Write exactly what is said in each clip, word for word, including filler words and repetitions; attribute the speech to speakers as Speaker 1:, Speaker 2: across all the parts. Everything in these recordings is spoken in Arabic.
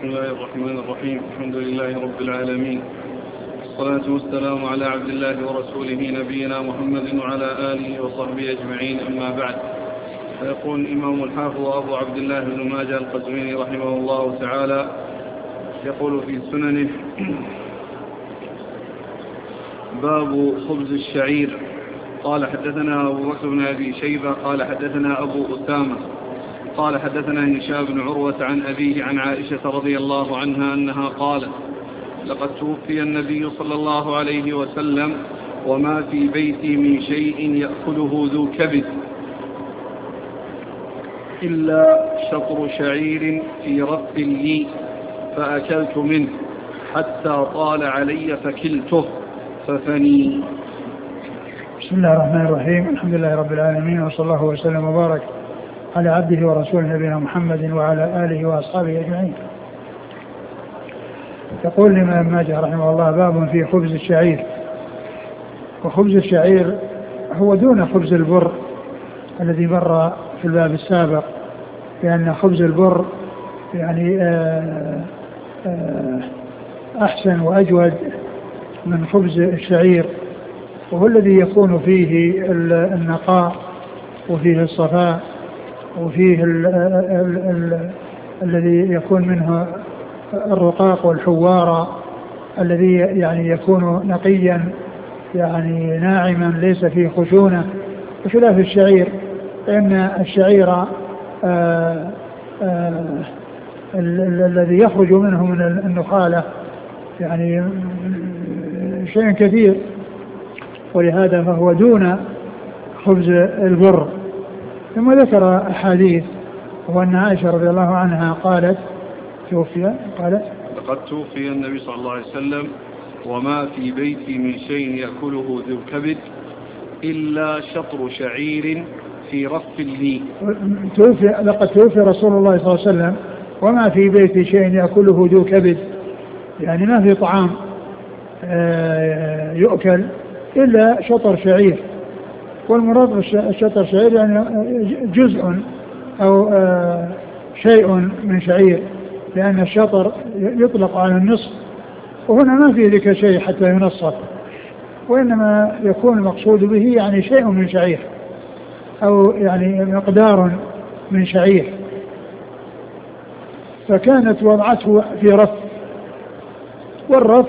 Speaker 1: بسم الله الرحمن الرحيم. الحمد لله رب العالمين، والصلاة والسلام على عبد الله ورسوله نبينا محمد وعلى آله وصحبه أجمعين، أما بعد. فيقول الإمام الحافظ أبو عبد الله بن ماجه القزويني رحمه الله تعالى يقول في سننه: باب خبز الشعير. قال حدثنا أبو بكر بن أبي شيبة قال حدثنا أبو أسامة قال حدثنا هشام بن عروة عن أبيه عن عائشة رضي الله عنها أنها قالت: لقد توفي النبي صلى الله عليه وسلم وما في بيتي من شيء يأكله ذو كبد إلا شطر شعير في رف لي فأكلت منه حتى طال علي فكلته ففني.
Speaker 2: بسم الله الرحمن الرحيم. الحمد لله رب العالمين، وصلى الله وسلم وبارك على عبده ورسوله نبينا محمد وعلى آله وأصحابه أجمعين. يقول الإمام ماجه رحمه الله: باب في خبز الشعير. وخبز الشعير هو دون خبز البر الذي مر في الباب السابق، لأن خبز البر يعني أحسن وأجود من خبز الشعير، وهو الذي يكون فيه النقاء وفيه الصفاء وفيه ال ال ال الذي يكون منه الرقاق والحوارة، الذي يعني يكون نقيا يعني ناعما ليس فيه خشونة، بخلاف الشعير، لأن الشعير آآ آآ الذي يخرج منه من النخالة يعني شيء كثير، ولهذا فهو دون خبز البر. ثم ذكر أحاديث، وأن عائشة رضي الله عنها قالت توفي قالت
Speaker 1: لقد توفي النبي صلى الله عليه وسلم وما في بيتي من شيء يأكله ذو كبد إلا شطر شعير في رف لي.
Speaker 2: توفي لقد توفي رسول الله صلى الله عليه وسلم وما في بيتي شيء يأكله ذو كبد، يعني ما في طعام يؤكل إلا شطر شعير. والمراد بالشطر شعير يعني جزء أو شيء من شعير، لأن الشطر يطلق على النصف، وهنا ما في ذلك شيء حتى ينصف، وإنما يكون المقصود به يعني شيء من شعير أو يعني مقدار من شعير. فكانت وضعته في رف، والرف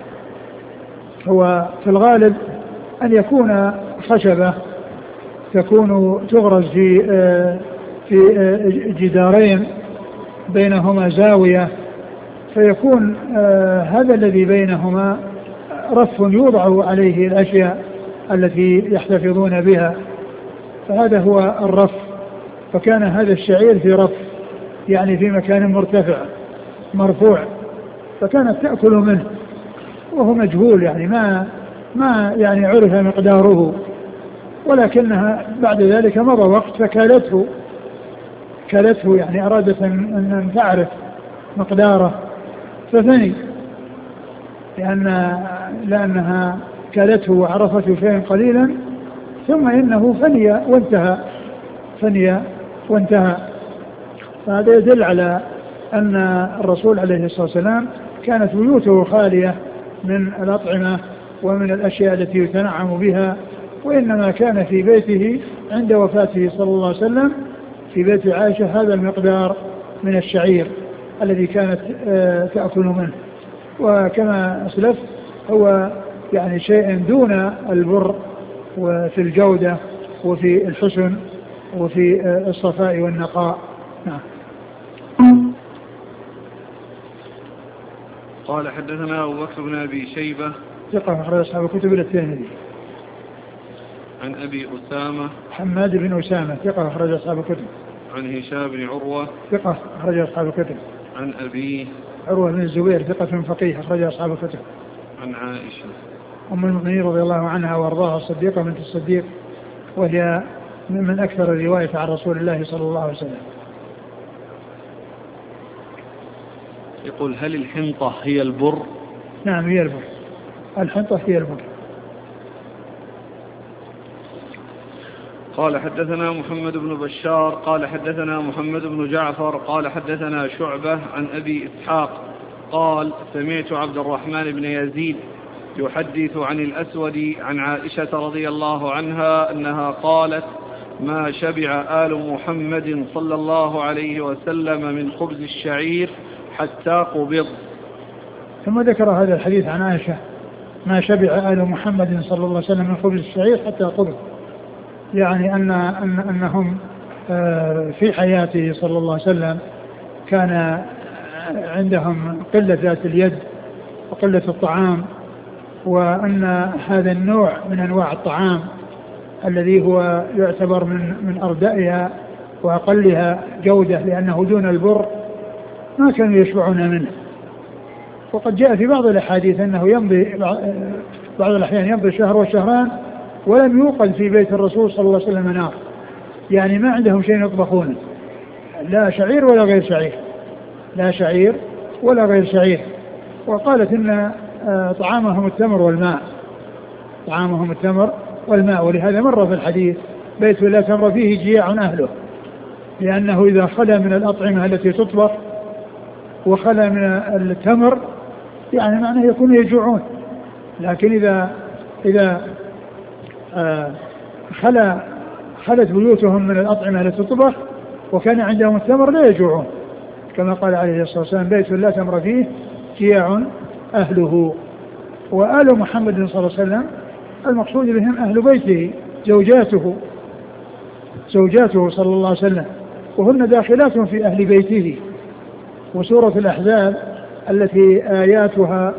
Speaker 2: هو في الغالب أن يكون خشبة تكون تغرز في في جدارين بينهما زاوية، فيكون هذا الذي بينهما رف يوضع عليه الأشياء التي يحتفظون بها، فهذا هو الرف. فكان هذا الشعير في رف، يعني في مكان مرتفع مرفوع، فكانت تأكل منه وهو مجهول، يعني ما ما يعني عرف مقداره، ولكنها بعد ذلك مضى وقت فكالته كالته يعني أرادت أن تعرف مقداره ففني، لأن لأنها كالته وعرفته شيئا قليلا، ثم إنه فني وانتهى فني وانتهى. فهذا يدل على أن الرسول عليه الصلاة والسلام كانت بيوته خالية من الأطعمة ومن الأشياء التي يتنعم بها، وإنما كان في بيته عند وفاته صلى الله عليه وسلم في بيت عائشة هذا المقدار من الشعير الذي كانت تأكل منه. وكما أسلف هو يعني شيء دون البر وفي الجودة وفي الحسن وفي الصفاء والنقاء. نعم.
Speaker 1: قال حدثنا أبو بكر بن أبي شيبة
Speaker 2: ثقة أخرج أصحاب الكتب إلى الترمذي.
Speaker 1: عن أبي أسامة
Speaker 2: حماد بن أسامة ثقة أخرج أصحاب الكتب.
Speaker 1: عن هشام بن عروة
Speaker 2: ثقة أخرج أصحاب الكتب.
Speaker 1: عن أبيه
Speaker 2: عروة بن الزبير ثقة فقيه أخرج أصحاب الكتب.
Speaker 1: عن عائشة
Speaker 2: أم المؤمنين رضي الله عنها وأرضاها الصديقة بنت الصديق، وهي من أكثر الرواية عن رسول الله صلى الله عليه وسلم.
Speaker 1: يقول: هل الحنطة هي البر؟
Speaker 2: نعم هي البر، الحنطة هي البر.
Speaker 1: قال حدثنا محمد بن بشار قال حدثنا محمد بن جعفر قال حدثنا شعبة عن أبي إسحاق قال سمعت عبد الرحمن بن يزيد يحدث عن الأسود عن عائشة رضي الله عنها أنها قالت ما شبع آل محمد صلى الله عليه وسلم من خبز الشعير حتى قبض.
Speaker 2: ثم ذكر هذا الحديث عن عائشة ما شبع آل محمد صلى الله عليه وسلم من خبز الشعير حتى قبض، يعني أن أن أنهم في حياته صلى الله عليه وسلم كان عندهم قلة ذات اليد وقلة الطعام، وأن هذا النوع من أنواع الطعام الذي هو يعتبر من من أردائها وأقلها جودة لأنه دون البر ما كانوا يشبعون منه. وقد جاء في بعض الأحاديث أنه يمضي بعض الأحيان يمضي شهر وشهران ولم يوقد في بيت الرسول صلى الله عليه وسلم نار، يعني ما عندهم شيء يطبخونه، لا شعير ولا غير شعير، لا شعير ولا غير شعير. وقالت إن طعامهم التمر والماء، طعامهم التمر والماء، ولهذا مر في الحديث بيت لا تمر فيه جياع أهله، لأنه إذا خلا من الأطعمة التي تطبخ وخلا من التمر يعني معناه يكون يجوعون، لكن إذا إذا آه خلا خلت بيوتهم من الأطعمة التي تطبخ وكان عندهم التمر لا يجوعون، كما قال عليه الصلاة والسلام بيت لا تمر فيه جياع أهله. وآل محمد صلى الله عليه وسلم المقصود بهم أهل بيته، زوجاته زوجاته صلى الله عليه وسلم، وهن داخلات في أهل بيته. وسورة الأحزاب التي آياتها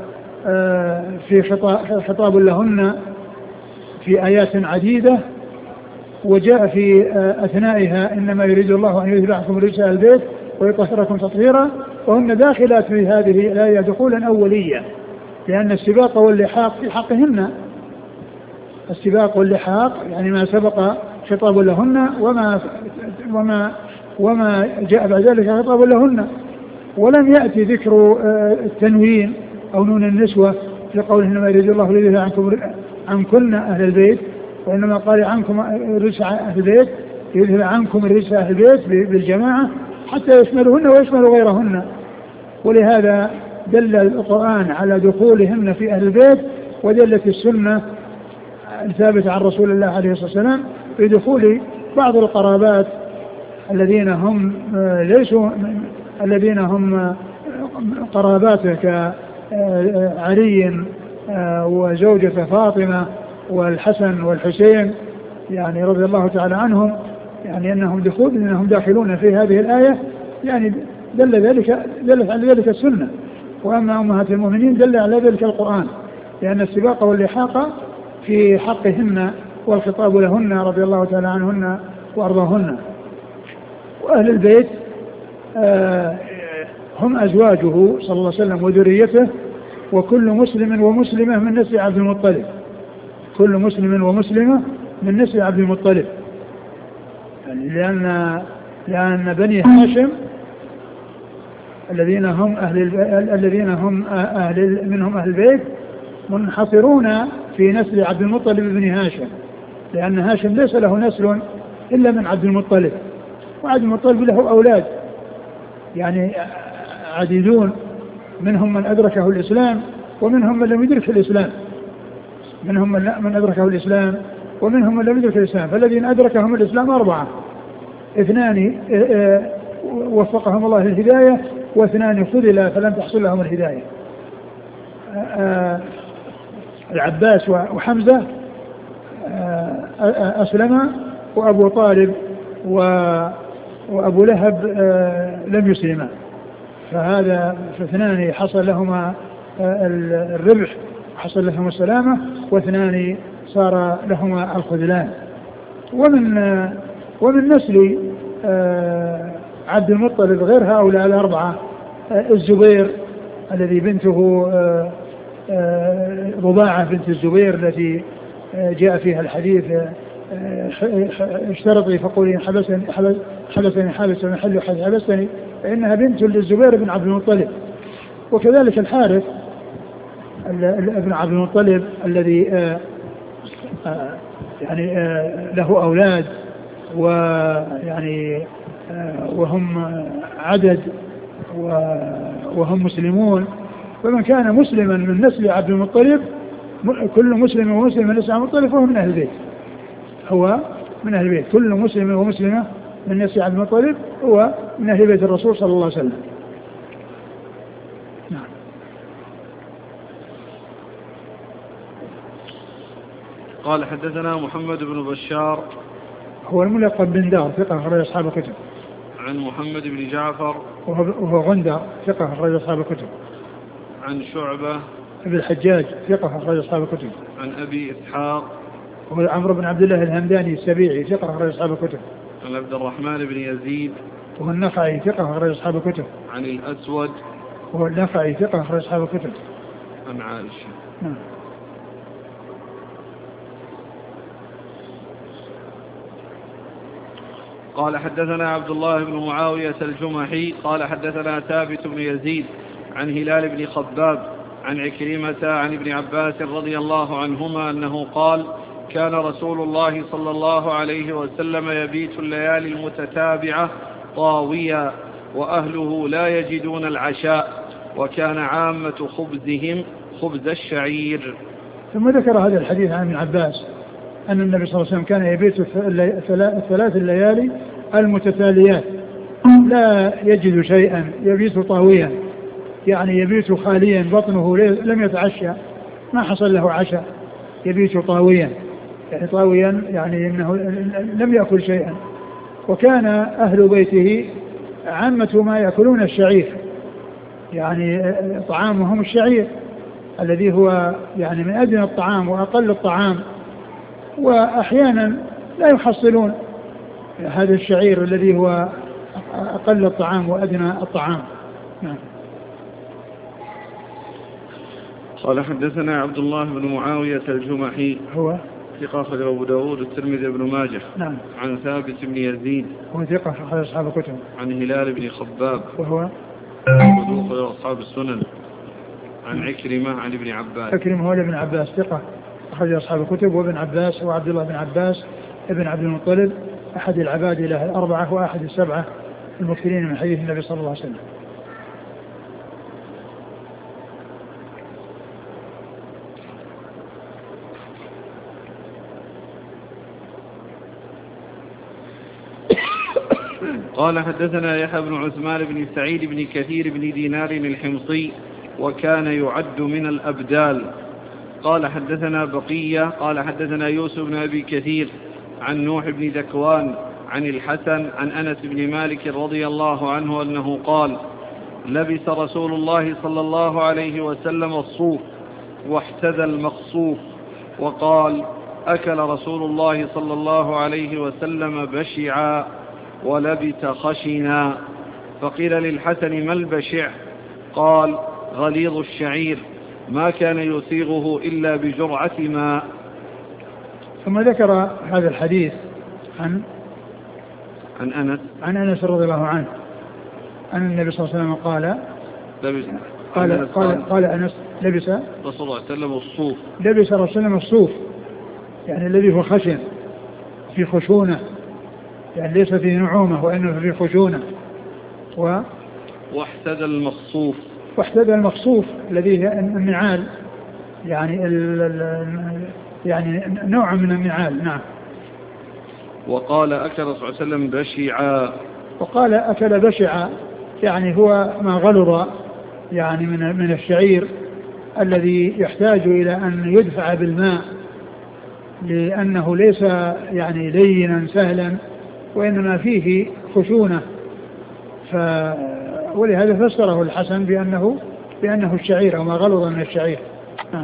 Speaker 2: في خطاب لهن في آيات عديدة، وجاء في أثنائها إنما يريد الله أن يذهب عنكم الرجس أهل البيت ويطهركم تطهيرا، وهن داخلات في هذه الآية دخولا أوليا، لأن السباق واللحاق في حقهن، السباق واللحاق يعني ما سبق خطاب لهن وما وما وما جاء بعد ذلك خطاب لهن، ولم يأتي ذكر التنوين أو نون النسوة في قوله إنما يريد الله ليذهب عنكم عنكن أهل البيت، وإنما قال عنكم الرجس أهل البيت يذهب عنكم الرجس أهل البيت بالجماعة حتى يشملهن ويشمل غيرهن. ولهذا دل القرآن على دخولهن في أهل البيت، ودلت السنة الثابتة عن رسول الله عليه الصلاة والسلام في دخول بعض القرابات الذين هم ليسوا الذين هم قراباته كعلي وزوجة فاطمة والحسن والحسين يعني رضي الله تعالى عنهم، يعني أنهم دخول أنهم داخلون في هذه الآية، يعني دل ذلك دلت على ذلك السنة. وأما أمهات المؤمنين دل على ذلك القرآن، لأن السباق واللحاق في حقهن والخطاب لهن رضي الله تعالى عنهن وأرضاهن. وأهل البيت آه هم أزواجه صلى الله عليه وسلم وذريته، وكل مسلم ومسلمة من نسل عبد المطلب، كل مسلم ومسلمة من نسل عبد المطلب، لأن لأن بني هاشم الذين هم أهل الذين هم أهل منهم أهل البيت منحصرون في نسل عبد المطلب بن هاشم، لأن هاشم ليس له نسل إلا من عبد المطلب، وعبد المطلب له أولاد يعني عديدون، منهم من أدركه الإسلام ومنهم من لم يدرك الإسلام، منهم من أدركه الإسلام ومنهم من لم يدرك الإسلام. فالذين أدركهم الإسلام أربعة، اثنان وفقهم الله للهداية، واثنان خذلا فلم تحصل لهم الهداية، العباس وحمزة أسلم، وأبو طالب وأبو لهب لم يسلما، فهذا فاثنان حصل لهما الربح حصل لهما السلامة، واثنان صار لهما الخذلان. ومن ومن نسل عبد المطلب غير هؤلاء الأربعة الزبير الذي بنته رضاعة بنت الزبير التي جاء فيها الحديث اشترطي فقولي حبسني حبسني حابس المحل حيث حبسني، فإنها بنت للزبير بن عبد المطلب. وكذلك الحارث ابن عبد المطلب الذي يعني له أولاد ويعني وهم عدد وهم مسلمون، فمن كان مسلما من نسل عبد المطلب، كل مسلم ومسلم من نسل عبد المطلب فهو من أهل البيت، هو من أهل البيت، كل مسلم ومسلمة من نسل عبد المطلب هو من أهل بيت الرسول صلى الله عليه وسلم. نعم.
Speaker 1: قال حدثنا محمد بن بشار
Speaker 2: هو الملقب بن دار ثقة أخرج أصحاب الكتب.
Speaker 1: عن محمد بن جعفر
Speaker 2: وهو غندر ثقة أخرج أصحاب الكتب.
Speaker 1: عن شعبة
Speaker 2: ابن الحجاج ثقة أخرج أصحاب الكتب.
Speaker 1: عن أبي إسحاق
Speaker 2: وهو عمرو بن عبد الله الهمداني السبيعي ثقة أخرج أصحاب الكتب.
Speaker 1: عن عبد الرحمن بن يزيد
Speaker 2: وهو النخعي ثقة أخرج أصحاب الكتب.
Speaker 1: عن الأسود
Speaker 2: وهو النخعي ثقة أخرج أصحاب الكتب.
Speaker 1: عن عائشة.
Speaker 2: نعم.
Speaker 1: قال حدثنا عبد الله بن معاوية الجمحي قال حدثنا ثابت بن يزيد عن هلال بن خباب عن عكرمة عن ابن عباس رضي الله عنهما أنه قال كان رسول الله صلى الله عليه وسلم يبيت الليالي المتتابعة طاويا وأهله لا يجدون العشاء وكان عامة خبزهم خبز الشعير.
Speaker 2: ثم ذكر هذا الحديث عن ابن عباس أن النبي صلى الله عليه وسلم كان يبيت الثلاث الليالي المتتاليات لا يجد شيئا، يبيت طاويا يعني يبيت خاليا بطنه لم يتعشى، ما حصل له عشاء، يبيت طاويا يعني طاويا يعني إنه لم يأكل شيئا. وكان أهل بيته عامة ما يأكلون الشعير، يعني طعامهم الشعير الذي هو يعني من أدنى الطعام وأقل الطعام، وأحيانا لا يحصلون هذا الشعير الذي هو أقل الطعام وأدنى الطعام. نعم.
Speaker 1: قال حدثنا عبد الله بن معاوية الجمحي
Speaker 2: هو
Speaker 1: ثقة أخرج أبو داود والترمذي بن ماجه.
Speaker 2: نعم.
Speaker 1: عن ثابت بن يزيد
Speaker 2: هو ثقة أخرج أصحاب الكتب.
Speaker 1: عن هلال بن خباب
Speaker 2: وهو
Speaker 1: صدوق أصحاب السنن. عن عكرمة عن ابن عباس.
Speaker 2: عكرمة هو ابن عباس ثقة أخرج أصحاب الكتب، وابن عباس هو عبد الله بن عباس ابن عبد المطلب أحد العباد له الأربعة وأحد السبعة المكثرين من حديث النبي صلى الله عليه وسلم.
Speaker 1: قال حدثنا يحيى بن عثمان بن سعيد بن كثير بن دينار الحمصي وكان يعد من الأبدال. قال حدثنا بقية قال حدثنا يوسف بن أبي كثير عن نوح بن ذكوان عن الحسن عن أنس بن مالك رضي الله عنه أنه قال لبس رسول الله صلى الله عليه وسلم الصوف واحتذى المقصوف وقال أكل رسول الله صلى الله عليه وسلم بشعا ولبس خشنا. فقيل للحسن ما البشع؟ قال غليظ الشعير ما كان يسيغه إلا بجرعة ماء.
Speaker 2: ثم ذكر هذا الحديث عن
Speaker 1: عن أنس
Speaker 2: عن أنس رضي الله عنه أن النبي صلى الله عليه وسلم قال
Speaker 1: لبس
Speaker 2: قال قال, قال أنس لبس
Speaker 1: رسول الله صلى الله عليه وسلم الصوف
Speaker 2: لبس رسول الله الصوف يعني الذي هو خشن في خشونة، يعني ليس فيه نعومة وإنه فيه خشونة. و
Speaker 1: واحتدى المخصوف
Speaker 2: واحتدى المخصوف الذي هي النعال، يعني ال ال يعني نوع من النعال. نعم.
Speaker 1: وقال أكل صلى الله عليه وسلم بشعا
Speaker 2: وقال أكل بشعا يعني هو ما غلظ يعني من من الشعير الذي يحتاج إلى أن يدفع بالماء لأنه ليس يعني لينا سهلا وإنما فيه خشونة، ف ولهذا فسره الحسن بأنه بأنه الشعير أو ما غلظ من الشعير. آه.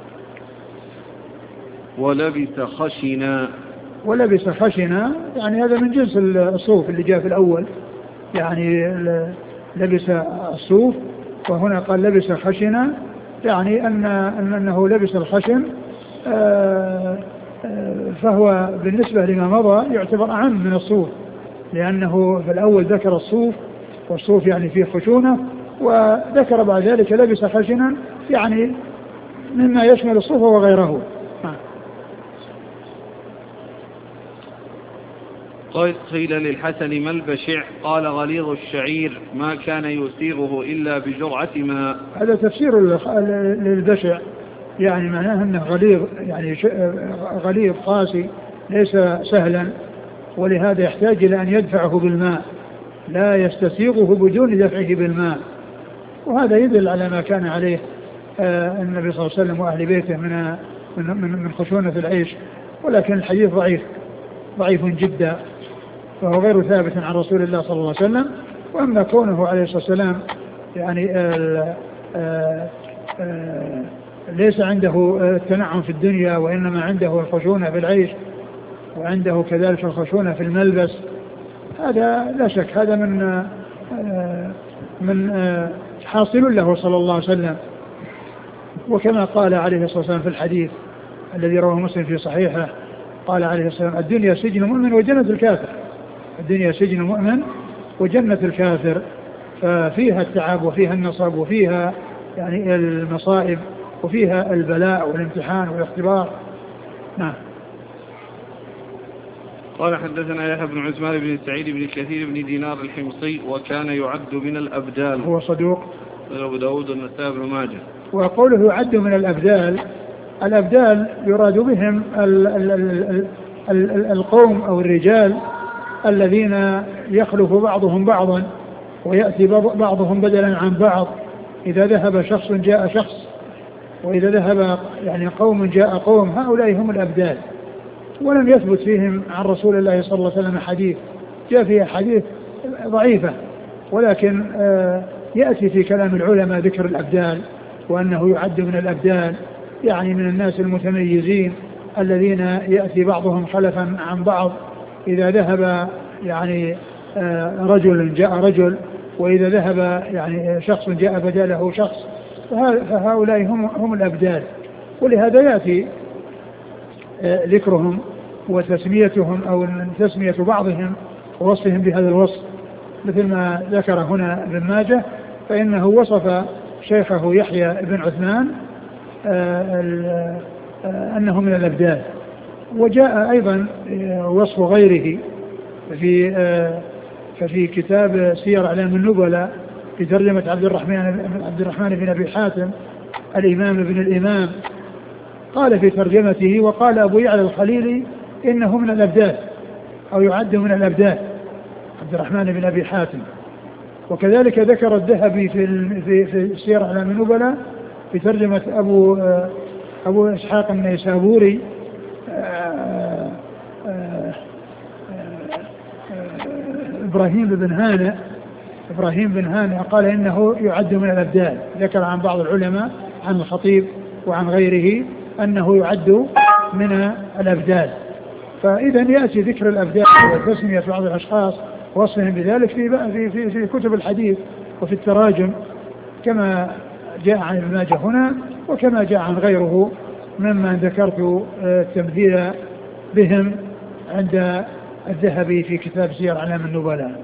Speaker 1: ولبس خشنا
Speaker 2: ولبس خشنا يعني هذا من جنس الصوف اللي جاء في الأول، يعني لبس الصوف، وهنا قال لبس خشنا يعني أن أنه لبس الخشن، آه فهو بالنسبة لما مضى يعتبر أعم من الصوف، لأنه في الأول ذكر الصوف والصوف يعني فيه خشونة، وذكر بعد ذلك لبس خشنا يعني مما يشمل الصوف وغيره.
Speaker 1: قيل للحسن ما البشع؟ قال غليظ الشعير ما كان يسيغه إلا بجرعة ماء.
Speaker 2: هذا تفسير للبشع، يعني معناه أنه غليظ، يعني غليظ قاسي ليس سهلا، ولهذا يحتاج إلى أن يدفعه بالماء، لا يستسيغه بدون دفعه بالماء. وهذا يدل على ما كان عليه النبي صلى الله عليه وسلم وأهل بيته من من خشونة العيش، ولكن الحديث ضعيف ضعيف جدا، فهو غير ثابت عن رسول الله صلى الله عليه وسلم. وأما كونه عليه الصلاة والسلام يعني آآ آآ آآ ليس عنده التنعم في الدنيا، وإنما عنده الخشونة في العيش، وعنده كذلك الخشونة في الملبس، هذا لا شك هذا من من حاصل له صلى الله عليه وسلم. وكما قال عليه الصلاة والسلام في الحديث الذي رواه مسلم في صحيحه، قال عليه الصلاة والسلام الدنيا سجن مؤمن وجنة الكافر. الدنيا سجن مؤمن وجنة الكافر، ففيها التعب وفيها النصب وفيها يعني المصائب وفيها البلاء والامتحان والاختبار. نعم.
Speaker 1: قال حدثنا يحيى بن عثمان بن سعيد بن كثير بن دينار الحمصي وكان يعد من الأبدال،
Speaker 2: هو صدوق،
Speaker 1: أبو داود والنسائي بن ماجه.
Speaker 2: وقوله يعد من الأبدال، الأبدال يراد بهم ال ال ال ال ال القوم أو الرجال الذين يخلف بعضهم بعضا ويأتي بعضهم بدلا عن بعض. إذا ذهب شخص جاء شخص، وإذا ذهب يعني قوم جاء قوم، هؤلاء هم الأبدال. ولم يثبت فيهم عن رسول الله صلى الله عليه وسلم حديث، جاء فيها حديث ضعيفة، ولكن يأتي في كلام العلماء ذكر الأبدال، وأنه يعد من الأبدال يعني من الناس المتميزين الذين يأتي بعضهم خلفا عن بعض. إذا ذهب يعني رجل جاء رجل، وإذا ذهب يعني شخص جاء بداله شخص، فهؤلاء هم, هم الأبدال. ولهذا يأتي ذكرهم وتسميتهم أو تسمية بعضهم ووصفهم بهذا الوصف، مثل ما ذكر هنا ابن ماجه، فإنه وصف شيخه يحيى بن عثمان أنه من الأبدال. وجاء أيضا وصف غيره في ففي كتاب سير أعلام النبلاء في ترجمة عبد الرحمن عبد الرحمن بن أبي حاتم الإمام ابن الإمام، قال في ترجمته: وقال أبو يعلى الخليلي إنه من الأبدال أو يعد من الأبدال، عبد الرحمن بن أبي حاتم. وكذلك ذكر الذهبي في في في سير أعلام النبلاء في ترجمة أبو أبو إسحاق النيسابوري إبراهيم بن هانئ إبراهيم بن هانئ قال إنه يعد من الأبدال. ذكر عن بعض العلماء عن الخطيب وعن غيره أنه يعد من الأبدال. فإذا يأتي ذكر الأبدال وتسمية بعض الأشخاص وصفهم بذلك في في في كتب الحديث وفي التراجم، كما جاء عن ابن ماجه هنا، وكما جاء عن غيره ممن ذكرت التمثيل بهم عند الذهبي في كتاب سير أعلام النبلاء.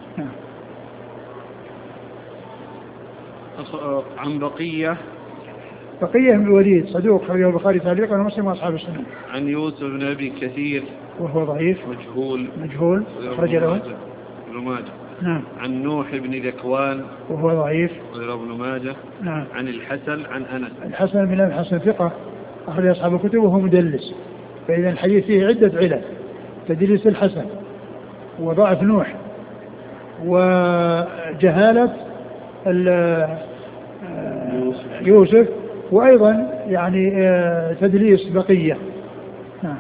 Speaker 1: عن بقية
Speaker 2: بقية بن الوليد صدوق خرجه البخاري تعليقا ومسلم واصحاب السنن.
Speaker 1: عن يوسف بن ابي كثير
Speaker 2: وهو ضعيف
Speaker 1: مجهول
Speaker 2: مجهول خرج له
Speaker 1: ابن ماجه.
Speaker 2: نعم.
Speaker 1: عن نوح بن ذكوان
Speaker 2: وهو ضعيف
Speaker 1: غير ابن ماجه.
Speaker 2: نعم.
Speaker 1: عن الحسن عن انس
Speaker 2: الحسن بن ابي الحسن ثقة أخرج أصحاب الكتب وهو مدلس، فإذا الحديث فيه عدة علل: تدليس الحسن، وضعف نوح، وجهالة يوسف، وأيضا يعني تدليس بقية. نعم.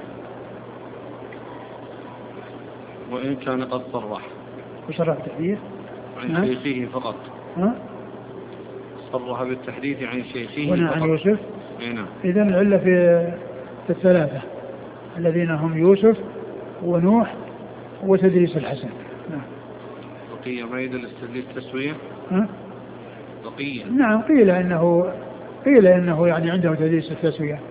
Speaker 1: وإن كان قد صرح
Speaker 2: وصرح بالتحديث
Speaker 1: عن شيخه فقط.
Speaker 2: ها؟
Speaker 1: صرح بالتحديث عن شيخه
Speaker 2: هنا عن يوسف.
Speaker 1: نعم.
Speaker 2: إذن العلة في في الثلاثة الذين هم يوسف ونوح وتدليس الحسن. نعم.
Speaker 1: بقية ما يدل تدليس التسوية.
Speaker 2: ها؟
Speaker 1: بقية.
Speaker 2: نعم. قيل إنه قيل إنه يعني عنده تدليس التسوية.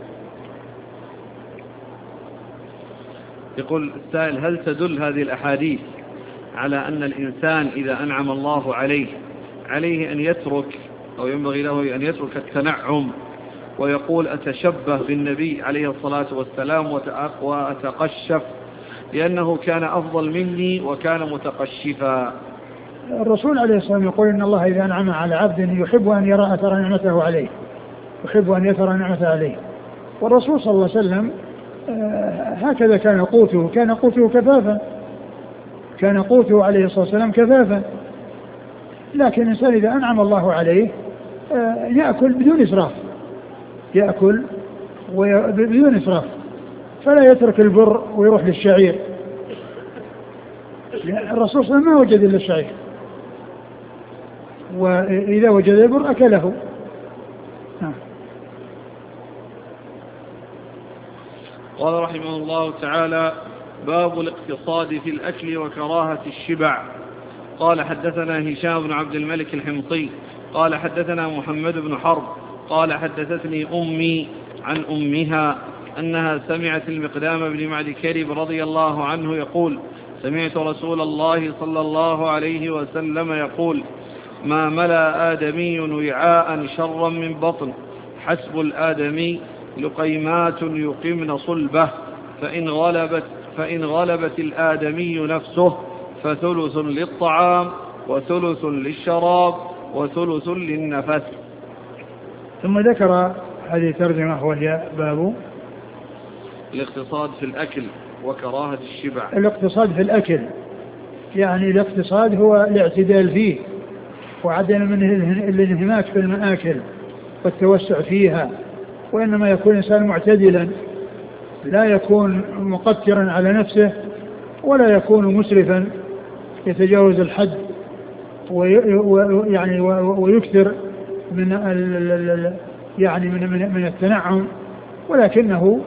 Speaker 1: يقول السائل: هل تدل هذه الأحاديث على أن الإنسان إذا أنعم الله عليه عليه أن يترك أو ينبغي له أن يترك التنعم ويقول أتشبه بالنبي عليه الصلاة والسلام وأتقشف لأنه كان أفضل مني وكان متقشفا.
Speaker 2: الرسول عليه الصلاة والسلام يقول إن الله إذا أنعم على عبد يحب أن يرى أثر نعمته عليه، يحب أن يثر نعمته عليه. والرسول صلى الله عليه وسلم هكذا كان قوته، كان قوته كفافا، كان قوته عليه الصلاة والسلام كفافا. لكن الإنسان إذا أنعم الله عليه يأكل بدون إسراف، يأكل بدون إسراف، فلا يترك البر ويروح للشعير. الرسول صلى الله عليه وسلم ما وجد إلا الشعير، وإذا وجد البر أكله.
Speaker 1: قال رحمه الله تعالى: باب الاقتصاد في الأكل وكراهة الشبع. قال حدثنا هشام بن عبد الملك الحمصي قال حدثنا محمد بن حرب قال حدثتني أمي عن أمها أنها سمعت المقدام بن معد كرب رضي الله عنه يقول: سمعت رسول الله صلى الله عليه وسلم يقول: ما ملأ آدمي وعاء شرا من بطن، حسب الآدمي لقيمات يقمن صلبه، فإن غلبت, فإن غلبت الآدمي نفسه فثلث للطعام وثلث للشراب وثلث للنفس.
Speaker 2: ثم ذكر هذه الترجمة وهي باب
Speaker 1: الاقتصاد في الأكل وكراهة الشبع.
Speaker 2: الاقتصاد في الأكل يعني الاقتصاد هو الاعتدال فيه وعدم من الانهماك في المآكل والتوسع فيها، وإنما يكون الإنسان معتدلا، لا يكون مقترا على نفسه ولا يكون مسرفا يتجاوز الحد ويعني ويكثر من يعني من من التنعم، ولكنه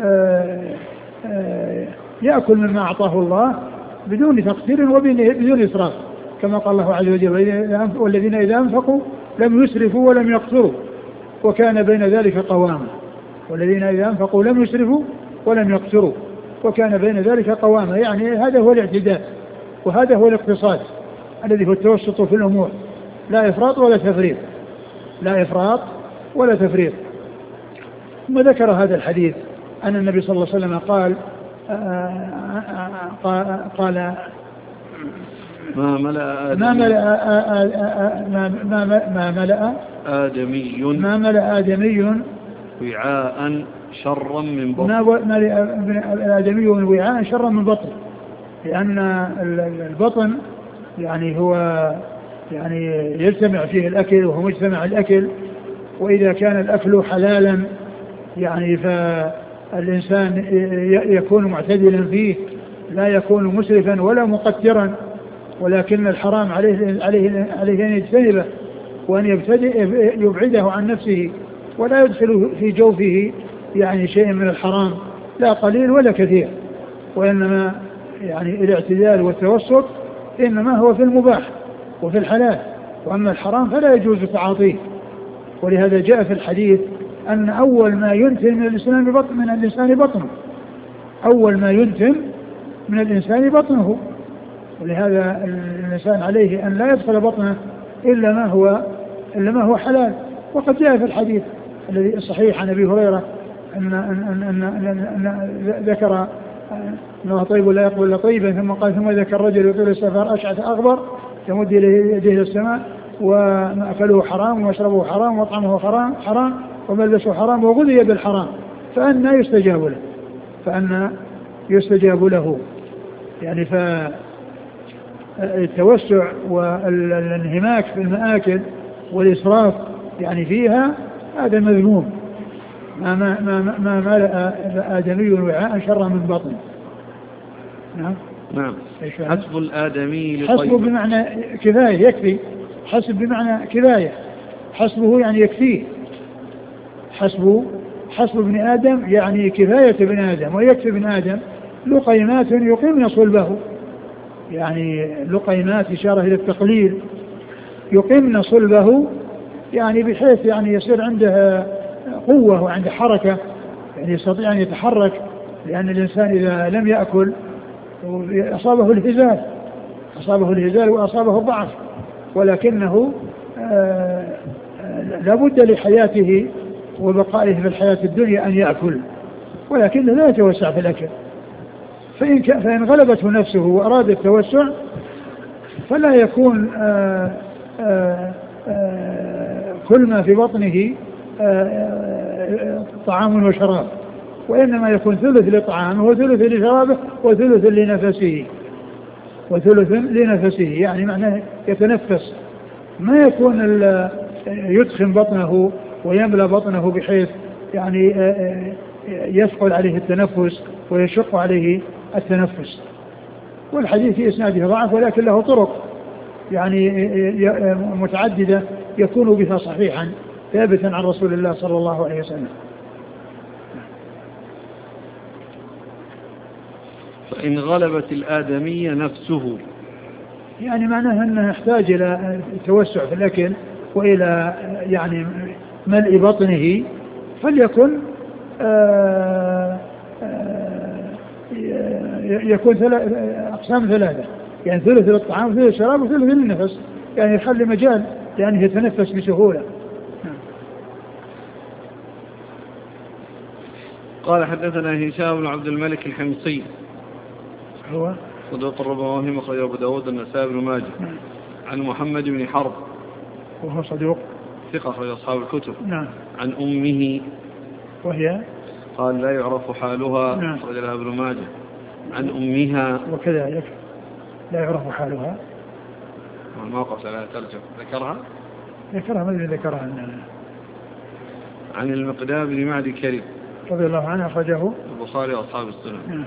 Speaker 2: يأكل مما أعطاه الله بدون تقصير وبدون إسراف، كما قال الله عز وجل: والذين إذا أنفقوا لم يسرفوا ولم يقتروا وكان بين ذلك قواما. والذين إذا أنفقوا لم يسرفوا ولم يقتروا وكان بين ذلك قواما، يعني هذا هو الاعتدال، وهذا هو الاقتصاد الذي هو التوسط في الأمور، لا إفراط ولا تفريط، لا إفراط ولا تفريط. ثم ذكر هذا الحديث أن النبي صلى الله عليه وسلم قال قال
Speaker 1: ما ملأ
Speaker 2: ما ملأ ما ما ملأ
Speaker 1: آدمي
Speaker 2: ما ملأ آدمي
Speaker 1: وعاء شرا من بطن،
Speaker 2: ما ملأ آدمي وعاء شرا من بطن، لأن البطن يعني هو يعني يجتمع فيه الأكل وهو مجتمع الأكل، وإذا كان الأكل حلالا يعني فالإنسان يكون معتدلا فيه، لا يكون مسرفا ولا مقترا، ولكن الحرام عليه عليه عليه أن يجتنبه وأن يبتدئ يبعده عن نفسه ولا يدخل في جوفه يعني شيء من الحرام، لا قليل ولا كثير، وإنما يعني الاعتدال والتوسط إنما هو في المباح وفي الحلال، وأما الحرام فلا يجوز تعاطيه. ولهذا جاء في الحديث أن أول ما ينتن من الإنسان بطن من الإنسان بطنه، أول ما ينتن من الإنسان بطنه، ولهذا الإنسان عليه أن لا يدخل بطنه إلا ما هو إلا ما هو حلال. وقد جاء في الحديث الذي الصحيح عن أبي هريرة أن, أن, أن, أن, أن ذكر أنه طيب لا يقبل إلا طيبا، ثم قال: ثم ذكر الرجل يطيل السفر أشعث أغبر يمد إليه يديه السماء ومأكله حرام ومشربه حرام ومطعمه حرام حرام وملبسه حرام وغذي بالحرام، فأنى يستجاب له فأنى يستجاب له يعني فالتوسع والانهماك في المآكل والإسراف يعني فيها هذا مذموم. ما ما ما ما ملأ آدمي وعاء شر من بطن. نعم
Speaker 1: نعم. حسب الآدمي
Speaker 2: حسب بمعنى كفاية، يكفي. حسب بمعنى كفاية، حسبه يعني يكفيه، حسب حسب ابن آدم يعني كفاية ابن آدم ويكفي ابن آدم لقيمات يقيمن صلبه، يعني لقيمات إشارة إلى التقليل، يقيمن صلبه يعني بحيث يعني يصير عنده قوة وعنده حركة، يعني يستطيع أن يتحرك، لأن الإنسان إذا لم يأكل أصابه الهزال أصابه الهزال وأصابه الضعف، ولكنه لابد لحياته وبقائه في الحياة الدنيا أن يأكل، ولكنه لا يتوسع في الأكل، فإن, فإن غلبته نفسه وأراد التوسع فلا يكون آآ آآ آآ كل ما في بطنه طعام وشراب، وإنما يكون ثلث لطعامه وثلث لشرابه وثلث لنفسه وثلث لنفسه يعني معناه يتنفس، ما يكون يدخن بطنه ويملأ بطنه بحيث يعني يثقل عليه التنفس ويشق عليه التنفس. والحديث في إسناده ضعف ولكن له طرق يعني متعددة يكون بها صحيحا ثابتا عن رسول الله صلى الله عليه وسلم.
Speaker 1: فإن غلبت الآدمية نفسه
Speaker 2: يعني معناه أنه يحتاج إلى التوسع في الأكل وإلى يعني ملء بطنه، فليكن آآ آآ يكون ثلاث أقسام ثلاثة، يعني ثلث للطعام وثلث للشراب وثلث للنفس، يعني يخلي مجال لأنه يتنفس بسهولة.
Speaker 1: قال حدثنا هشام بن عبد الملك الحمصي
Speaker 2: هو
Speaker 1: صدوق الربواني أخرجه أبو داود النسائي بن ماجه عن محمد بن حرب
Speaker 2: وهو صدوق ثقة
Speaker 1: أخرج أصحاب الكتب.
Speaker 2: نعم.
Speaker 1: عن أمه
Speaker 2: وهي
Speaker 1: قال لا يعرف حالها
Speaker 2: نعم.
Speaker 1: أخرج لها ابن ماجه. عن أمها
Speaker 2: وكذلك لا يعرف حالها
Speaker 1: الموقف لا ترجم ذكرها
Speaker 2: ذكرها ما ذكرها
Speaker 1: عن المقدام بن معدي كريم
Speaker 2: رضي الله عنه أخرجه
Speaker 1: البخاري وأصحاب السنن. نعم.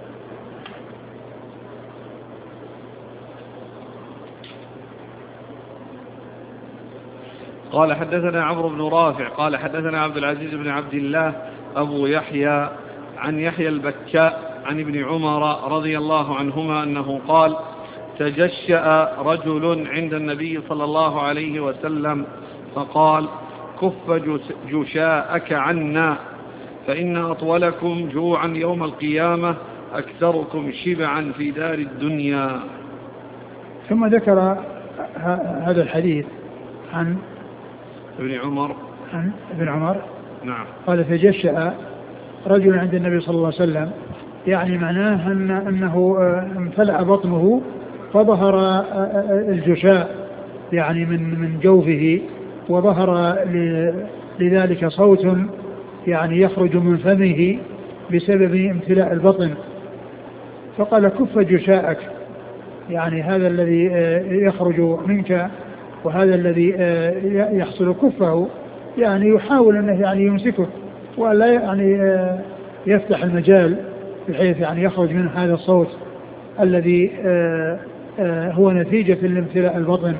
Speaker 1: قال حدثنا عمرو بن رافع قال حدثنا عبد العزيز بن عبد الله أبو يحيى عن يحيى البكاء عن ابن عمر رضي الله عنهما أنه قال تجشأ رجل عند النبي صلى الله عليه وسلم فقال كف جشاءك عنا فإن أطولكم جوعا يوم القيامة أكثركم شبعا في دار الدنيا.
Speaker 2: ثم ذكر هذا الحديث عن
Speaker 1: ابن عمر
Speaker 2: عن ابن عمر
Speaker 1: نعم
Speaker 2: قال تجشأ رجل عند النبي صلى الله عليه وسلم، يعني معناه أن أنه امتلأ بطنه فظهر الجشاء يعني من من جوفه، وظهر لذلك صوت يعني يخرج من فمه بسبب امتلاء البطن، فقال كف جشاءك، يعني هذا الذي يخرج منك وهذا الذي يحصل كفه، يعني يحاول أنه يعني يمسكه ولا يعني يفتح المجال بحيث يعني يخرج منه هذا الصوت الذي هو نتيجة لامتلاء البطن.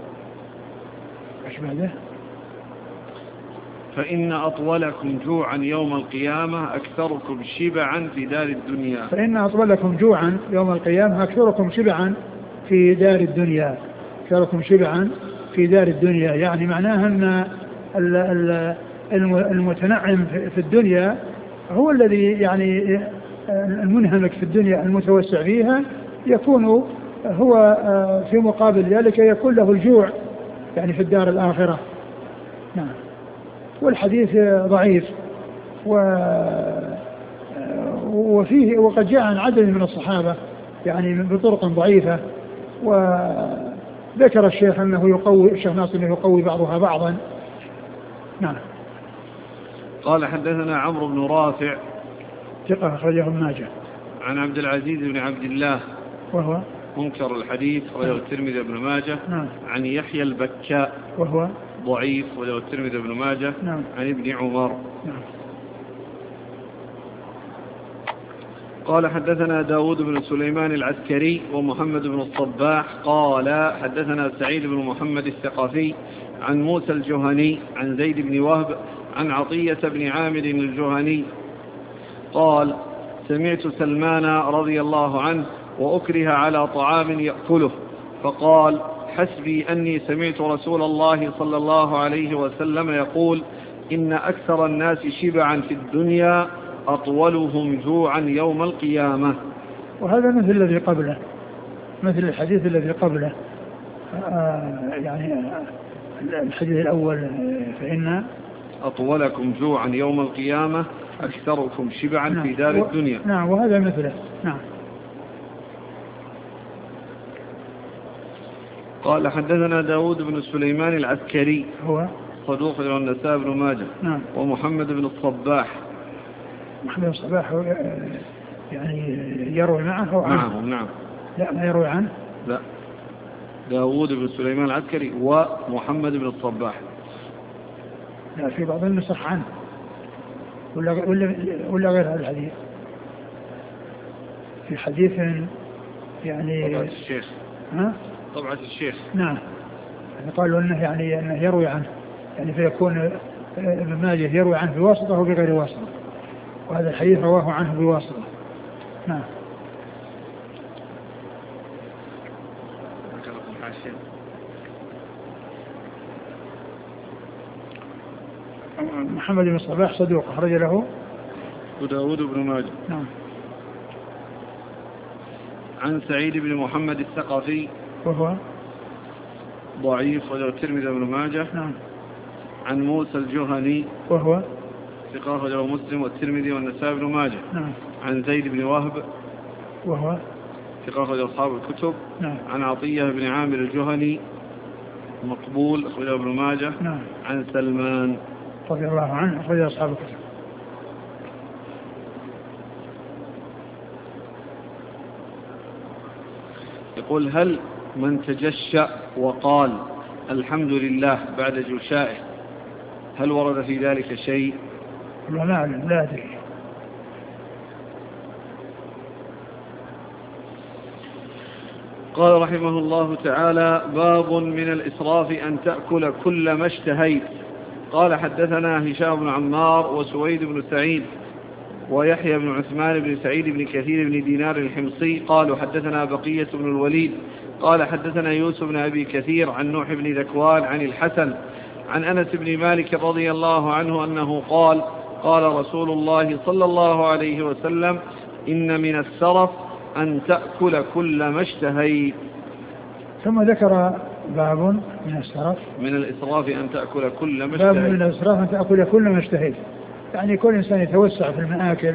Speaker 2: ايش بعده؟
Speaker 1: فإن أطولكم جوعا يوم القيامة أكثركم شبعا في دار الدنيا.
Speaker 2: فإن أطولكم جوعا يوم القيامة أكثركم شبعا في دار الدنيا أكثركم شبعا في دار الدنيا، يعني معناها أن المتنعم في الدنيا هو الذي يعني المنهمك في الدنيا المتوسع فيها يكون هو في مقابل ذلك يكون له الجوع يعني في الدار الآخرة. نعم. والحديث ضعيف وفيه وقد جاء عن عدد من الصحابة يعني بطرق ضعيفة، وذكر الشيخ أنه يقوي الشيخ ناصر أنه يقوي بعضها بعضا. نعم.
Speaker 1: قال حدثنا عمرو بن رافع
Speaker 2: ثقة أخرجه ابن ماجه
Speaker 1: عن عبد العزيز بن عبد الله
Speaker 2: وهو
Speaker 1: منكر الحديث وله الترمذي بن ماجه.
Speaker 2: نعم.
Speaker 1: عن يحيى البكاء وهو ضعيف وله الترمذي بن ماجه.
Speaker 2: نعم.
Speaker 1: عن ابن عمر.
Speaker 2: نعم.
Speaker 1: قال حدثنا داود بن سليمان العسكري ومحمد بن الصباح قال حدثنا سعيد بن محمد الثقفي عن موسى الجهني عن زيد بن وهب عن عطية بن عامر الجهني قال سمعت سلمان رضي الله عنه وأكره على طعام يأكله فقال حسبي أني سمعت رسول الله صلى الله عليه وسلم يقول إن أكثر الناس شبعا في الدنيا أطولهم جوعا يوم القيامة.
Speaker 2: وهذا مثل الذي قبله مثل الحديث الذي قبله آه يعني الحديث الأول فإن
Speaker 1: أطولكم جوعا يوم القيامة أكثركم شبعا. نعم. في دار الدنيا.
Speaker 2: نعم. وهذا مثله. نعم.
Speaker 1: قال حدثنا داود بن سليمان العسكري
Speaker 2: هو
Speaker 1: صدوق له النسائي بن ماجه.
Speaker 2: نعم.
Speaker 1: ومحمد بن الصباح
Speaker 2: محمد بن الصباح يعني يروي معه أو عنه؟
Speaker 1: معه نعم.
Speaker 2: لا ما يروي عنه.
Speaker 1: لا داود بن سليمان العسكري ومحمد بن الصباح.
Speaker 2: لا في بعض النسخ عنه ولا ولا ولا غير هذا الحديث في حديث يعني
Speaker 1: طبعة الشيخ.
Speaker 2: ها
Speaker 1: طبعة الشيخ.
Speaker 2: نعم يعني قالوا انه يعني انه يروي عنه يعني فيكون ابن ماجه يروي عنه بواسطة وبغير واسطة وهذا الحديث رواه عنه بواسطة. نعم. محمد بن الصباح صدوق أخرج له
Speaker 1: وداود بن ماجه.
Speaker 2: نعم.
Speaker 1: عن سعيد بن محمد الثقفي
Speaker 2: وهو
Speaker 1: ضعيف وله الترمذي بن ماجه.
Speaker 2: نعم.
Speaker 1: عن موسى الجهني
Speaker 2: وهو
Speaker 1: ثقة له مسلم والترمذي والنسائي بن ماجه.
Speaker 2: نعم.
Speaker 1: عن زيد بن وهب
Speaker 2: وهو
Speaker 1: ثقة له أصحاب الكتب.
Speaker 2: نعم.
Speaker 1: عن عطية بن عامر الجهني مقبول أخرجه ابن ماجه.
Speaker 2: نعم.
Speaker 1: عن سلمان
Speaker 2: رضي الله عنه أخرج أصحاب الكتب.
Speaker 1: يقول هل من تجشأ وقال الحمد لله بعد جشائه هل ورد في ذلك شيء؟
Speaker 2: لا أعلم لا أدري.
Speaker 1: قال رحمه الله تعالى باب من الإسراف أن تأكل كل ما اشتهيت. قال حدثنا هشام بن عمار وسويد بن سعيد ويحيى بن عثمان بن سعيد بن كثير بن دينار الحمصي قالوا حدثنا بقية بن الوليد قال حدثنا يوسف بن أبي كثير عن نوح بن ذكوان عن الحسن عن أنس بن مالك رضي الله عنه أنه قال قال رسول الله صلى الله عليه وسلم إن من السرف أن تأكل كل ما اشتهيت.
Speaker 2: ثم ذكر باب من السرف
Speaker 1: من الإسراف أن تأكل كل ما
Speaker 2: باب
Speaker 1: اشتهيت.
Speaker 2: من الإسراف أن تأكل كل ما اشتهيت يعني كل إنسان يتوسع في المآكل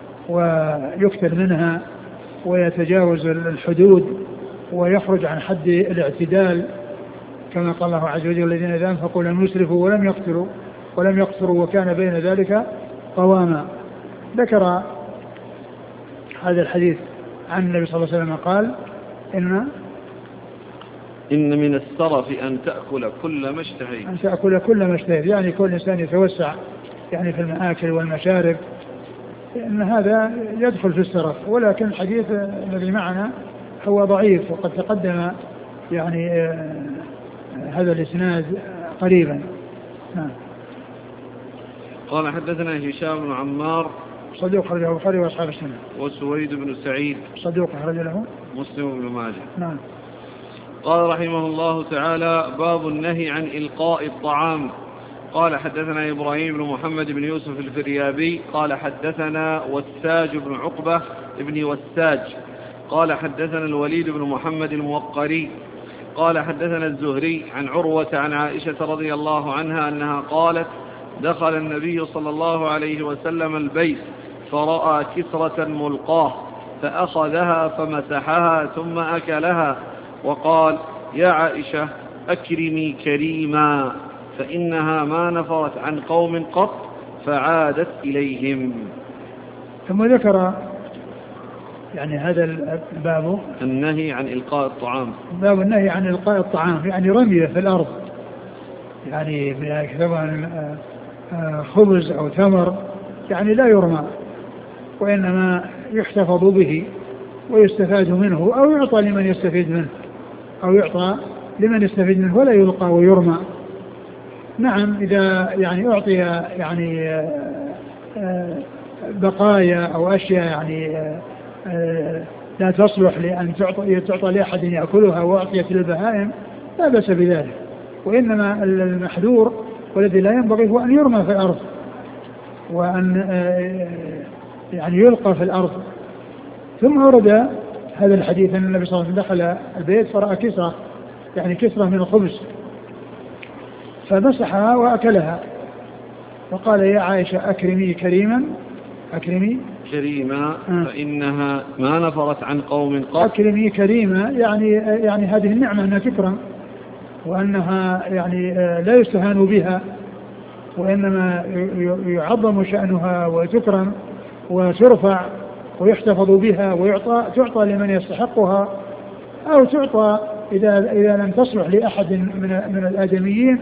Speaker 2: ويكثر منها ويتجاوز الحدود ويخرج عن حد الاعتدال كما قال الله عز وجل الذين إذا أنفقوا لم يسرفوا ولم يقتروا ولم يقصروا وكان بين ذلك قواما. ذكر هذا الحديث عن النبي صلى الله عليه وسلم قال إن
Speaker 1: إن من السرف أن تأكل كل ما اشتهيت
Speaker 2: أن تأكل كل ما اشتهيت يعني كل إنسان يتوسع يعني في المآكل والمشارب إن هذا يدخل في السرف. ولكن الحديث الذي معنا هو ضعيف وقد تقدم يعني هذا الإسناد قريبا. نعم.
Speaker 1: قال حدثنا هشام بن عمار
Speaker 2: صدوق خرج له البخاري وأصحاب السنة.
Speaker 1: وسويد بن سعيد
Speaker 2: صدوق خرج له
Speaker 1: مسلم بن ماجه.
Speaker 2: نعم.
Speaker 1: قال رحمه الله تعالى باب النهي عن إلقاء الطعام. قال حدثنا إبراهيم بن محمد بن يوسف الفريابي قال حدثنا وساج بن عقبة ابن وساج قال حدثنا الوليد بن محمد الموقري قال حدثنا الزهري عن عروة عن عائشة رضي الله عنها أنها قالت دخل النبي صلى الله عليه وسلم البيت فرأى كسرة ملقاه فأخذها فمسحها ثم أكلها وقال يا عائشة أكرمي كريما فإنها ما نفرت عن قوم قط فعادت إليهم.
Speaker 2: ثم ذكر يعني هذا الباب
Speaker 1: النهي عن إلقاء الطعام.
Speaker 2: باب النهي عن إلقاء الطعام يعني رميه في الأرض يعني طبعا خبز أو تمر يعني لا يرمى وإنما يحتفظ به ويستفاد منه أو يعطى لمن يستفيد منه أو يعطى لمن يستفيد منه ولا يلقى ويرمى. نعم إذا يعني أعطي يعني بقايا أو أشياء يعني لا تصلح لأن تعطى, تعطى لأحد يأكلها وأعطيت للبهائم لا بأس بذلك. وإنما المحذور والذي لا ينبغي هو أن يرمى في الأرض وأن يعني يلقى في الأرض. ثم ورد هذا الحديث أن النبي صلى الله عليه وسلم دخل البيت فرأى كسرة يعني كسرة من الخبز فمسحها وأكلها وقال يا عائشة أكرمي كريما أكرمي
Speaker 1: كريما آه. فإنها ما نفرت عن قوم قط.
Speaker 2: أكرمي كريما يعني يعني هذه النعمة أنها تكرم وأنها يعني لا يستهان بها، وإنما يعظم شأنها وتكرم وترفع ويحتفظ بها ويعطى تعطى لمن يستحقها، أو تعطى إذا إذا لم تصلح لأحد من من الآدميين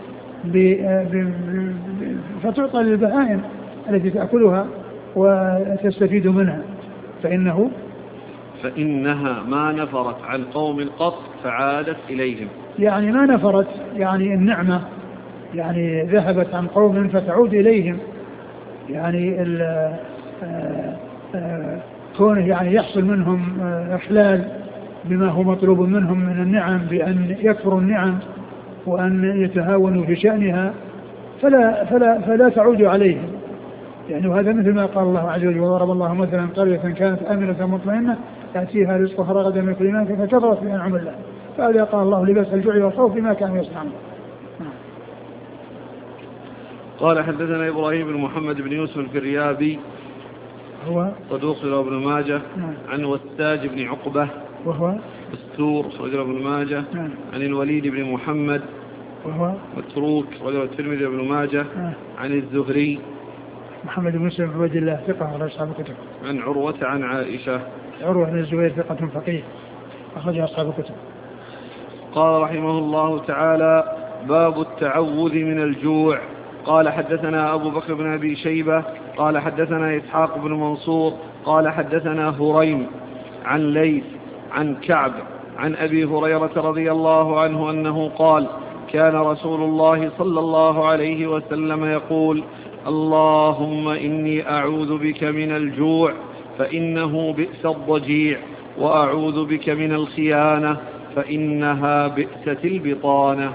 Speaker 2: فتعطى للبهائم التي تأكلها وتستفيد منها. فإنه
Speaker 1: فإنها ما نفرت عن قوم قط فعادت إليهم،
Speaker 2: يعني ما نفرت يعني النعمة، يعني ذهبت عن قوم فتعود إليهم، يعني كونه يعني يحصل منهم إخلال بما هو مطلوب منهم من النعم بأن يكفروا النعم وأن يتهاونوا في شأنها فلا, فلا, فلا تعود عليهم. يعني وهذا مثل ما قال الله عز وجل: وضرب الله مثلا قرية كانت آمنة مطمئنة يأتيها رزقها رغدا من كل مكان فكفرت بأنعم الله فأذاقها الله لباس الجوع والخوف بما كانوا يصنعون.
Speaker 1: قال حدثنا إبراهيم بن محمد بن يوسف الفريابي
Speaker 2: هو
Speaker 1: صدوق له ابن ماجه عن وستاج بن عقبة
Speaker 2: وهو
Speaker 1: مستور رجل ابن ماجه عن الوليد بن محمد
Speaker 2: وهو
Speaker 1: متروك رجل الترمذي بن ماجه عن الزهري
Speaker 2: محمد بن مسلم بن عبد الله ثقة على أصحاب الكتب
Speaker 1: عن عروة عن عائشة
Speaker 2: عروة بن الزبير ثقة فقيه أخرج أصحاب الكتب.
Speaker 1: قال رحمه الله تعالى: باب التعوذ من الجوع. قال حدثنا أبو بكر بن أبي شيبة قال حدثنا إسحاق بن منصور قال حدثنا هريم عن ليث عن كعب عن أبي هريرة رضي الله عنه أنه قال: كان رسول الله صلى الله عليه وسلم يقول: اللهم إني أعوذ بك من الجوع فإنه بئس الضجيع، وأعوذ بك من الخيانة فإنها بئست البطانة.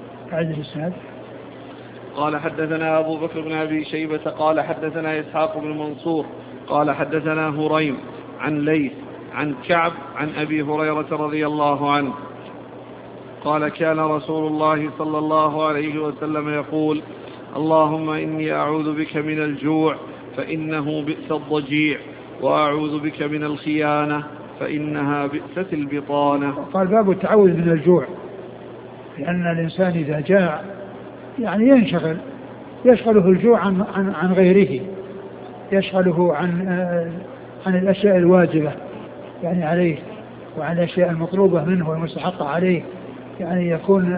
Speaker 1: قال حدثنا أبو بكر بن أبي شيبة قال حدثنا إسحاق بن منصور قال حدثنا هريم عن ليث عن كعب عن أبي هريرة رضي الله عنه قال: كان رسول الله صلى الله عليه وسلم يقول: اللهم إني أعوذ بك من الجوع فإنه بئس الضجيع، وأعوذ بك من الخيانة فإنها بئست البطانة.
Speaker 2: قال: باب التعوذ من الجوع، لأن الإنسان إذا جاع يعني ينشغل يشغله الجوع عن, عن, عن غيره، يشغله عن, عن الأشياء الواجبة يعني عليه وعن الأشياء المطلوبة منه والمستحقة عليه، يعني يكون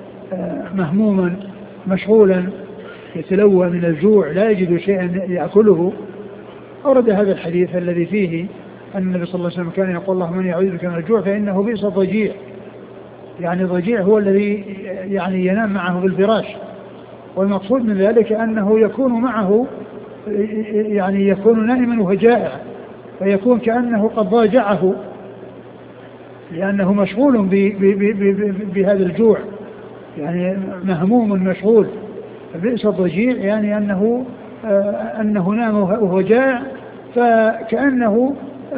Speaker 2: مهموما مشغولا يتلوى من الجوع لا يجد شيئا يأكله. أورد هذا الحديث الذي فيه أن النبي صلى الله عليه وسلم كان يقول: اللهم إني أعوذ بك من الجوع فإنه بئس الضجيع. يعني الضجيع هو الذي يعني ينام معه بالفراش، والمقصود من ذلك أنه يكون معه يعني يكون نائما وهو جائع، فيكون كأنه قد ضاجعه لأنه مشغول بهذا الجوع، يعني مهموم مشغول. بئس الضجيع يعني أنه أنه نام وهو جائع، فكأنه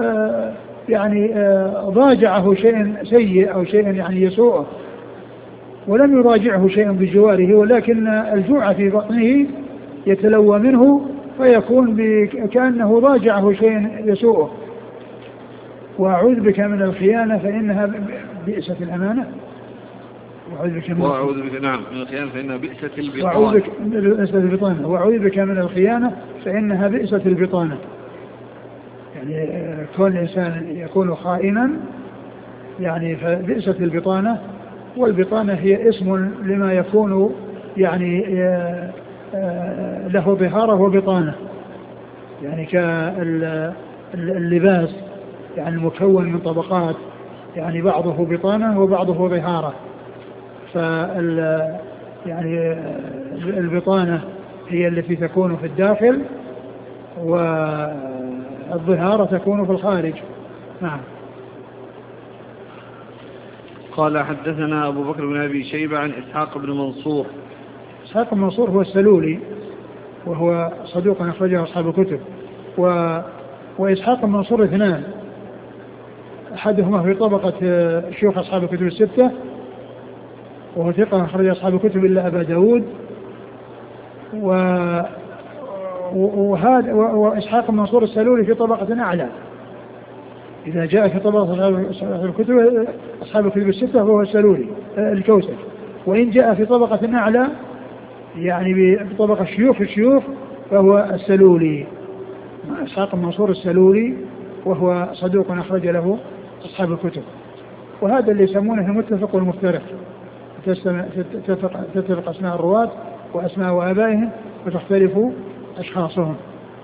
Speaker 2: يعني ضاجعه شيء سيء أو شيء يعني يسوءه، ولم يراجعه شيء بجواره، ولكن الجوع في بطنه يتلوى منه فيكون كأنه ضاجعه شيء يسوءه. وأعوذ بك من الخيانة فإنها بئست الأمانة.
Speaker 1: وأعوذ بك من وأعوذ بك نعم من الخيانة فإنها بئست البطانة.
Speaker 2: وأعوذ بك بئست البطانة وأعوذ بك من الخيانة فإنها بئست البطانة. يعني كون الإنسان يكون خائنا يعني فبئست البطانة، والبطانة هي اسم لما يكون يعني له ظهارة وبطانة، يعني كاللباس يعني مكون من طبقات، يعني بعضه بطانة وبعضه ظهارة. فال يعني البطانة هي التي تكون في الداخل والظهارة تكون في الخارج. نعم.
Speaker 1: قال حدثنا أبو بكر بن أبي شيبة عن إسحاق بن منصور.
Speaker 2: إسحاق بن منصور هو السلولي وهو صدوق أخرجه أصحاب الكتب. و... وإسحاق بن منصور اثنان، أحدهما في طبقة شيوخ أصحاب الكتب الستة وهو ثقة أخرج أصحاب الكتب إلا أبا داود. و... وهذا وإسحاق بن منصور السلولي في طبقة أعلى، إذا جاء في طبقة أصحاب الكتب أصحاب الكتب الستة فهو السلولي الكوسج، وإن جاء في طبقة أعلى يعني بطبقة شيوخ الشيوخ فهو السلولي، إسحاق المنصور السلولي، وهو صدوق أخرج له أصحاب الكتب. وهذا اللي يسمونه المتفق والمفترق، تتفق, تتفق أسماء الرواة وأسماء وآبائهم وتختلف أشخاصهم.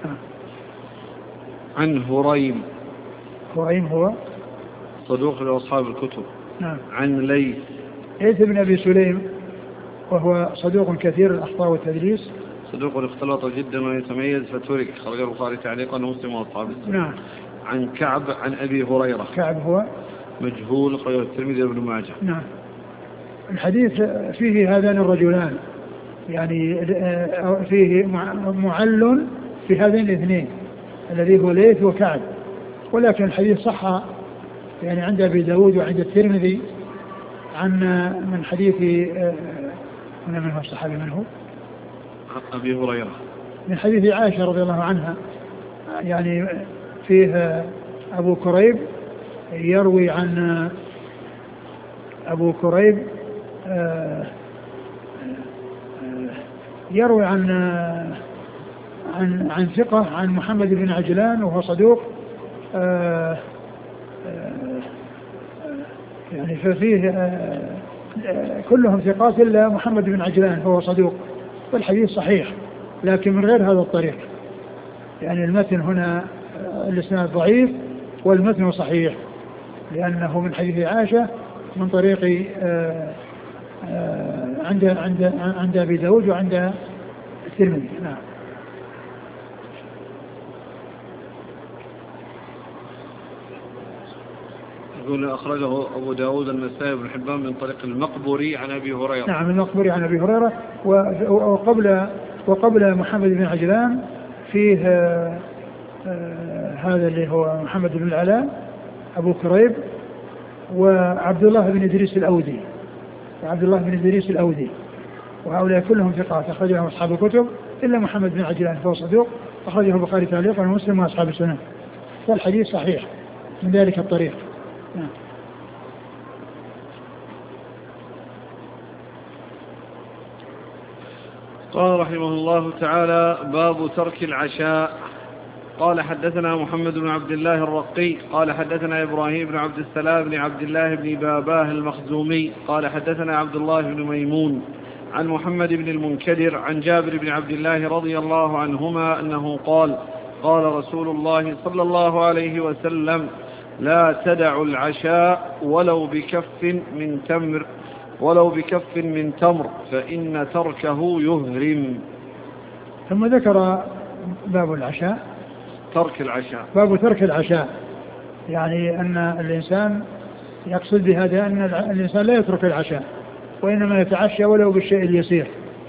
Speaker 1: عن هريم.
Speaker 2: هريم هو
Speaker 1: صدوق لأصحاب الكتب.
Speaker 2: نعم.
Speaker 1: عن ليث.
Speaker 2: ليث بن أبي سليم وهو صدوق كثير الأخطاء والتدليس،
Speaker 1: صدوق اختلط جدا ويتميز فترك، خرج البخاري تعليقا ومسلم واصحاب السنن.
Speaker 2: نعم.
Speaker 1: عن كعب عن ابي هريره.
Speaker 2: كعب هو
Speaker 1: مجهول، خرج الترمذي وابن ماجه.
Speaker 2: نعم. الحديث فيه هذان الرجلان، يعني فيه معل في هذين الاثنين الذي هو ليث وكعب، ولكن الحديث صح يعني عند ابي داود وعند الترمذي عن من حديث من من هو الصحابي من هو؟
Speaker 1: أبي هريرة،
Speaker 2: من حديث عائشة رضي الله عنها، يعني فيه أبو كريب يروي عن أبو كريب يروي عن عن عن ثقة عن محمد بن عجلان وهو صدوق، يعني ففيه كلهم ثقات إلا محمد بن عجلان فهو صدوق، والحديث صحيح لكن من غير هذا الطريق، يعني المتن هنا الإسناد ضعيف والمتن صحيح لأنه من حديث عائشة من طريق عند عند عند أبي داود وعند الترمذي. نعم.
Speaker 1: يقول أخرجه أبو داود النسائي بن حبان من طريق المقبري عن أبي هريرة.
Speaker 2: نعم، المقبري عن أبي هريرة. وقبل وقبل محمد بن عجلان فيه هذا اللي هو محمد بن العلاء أبو كريب وعبد الله بن إدريس الأودي وعبد الله بن إدريس الأودي وهؤلاء كلهم ثقات أخرجهم أصحاب الكتب إلا محمد بن عجلان فهو صدوق أخرجه البخاري تعليقا ومسلم وأصحاب السنن، فالحديث صحيح من ذلك الطريق. نعم.
Speaker 1: قال رحمه الله تعالى: باب ترك العشاء. قال حدثنا محمد بن عبد الله الرقي قال حدثنا إبراهيم بن عبد السلام بن عبد الله بن باباه المخزومي قال حدثنا عبد الله بن ميمون عن محمد بن المنكدر عن جابر بن عبد الله رضي الله عنهما أنه قال: قال رسول الله صلى الله عليه وسلم: لا تدعوا العشاء ولو بكف من تمر ولو بكف من تمر فإن تركه يهرم.
Speaker 2: ثم ذكر باب العشاء،
Speaker 1: ترك العشاء،
Speaker 2: باب ترك العشاء، يعني أن الإنسان يقصد بهذا أن الإنسان لا يترك العشاء وإنما يتعشى ولو بالشيء اليسير،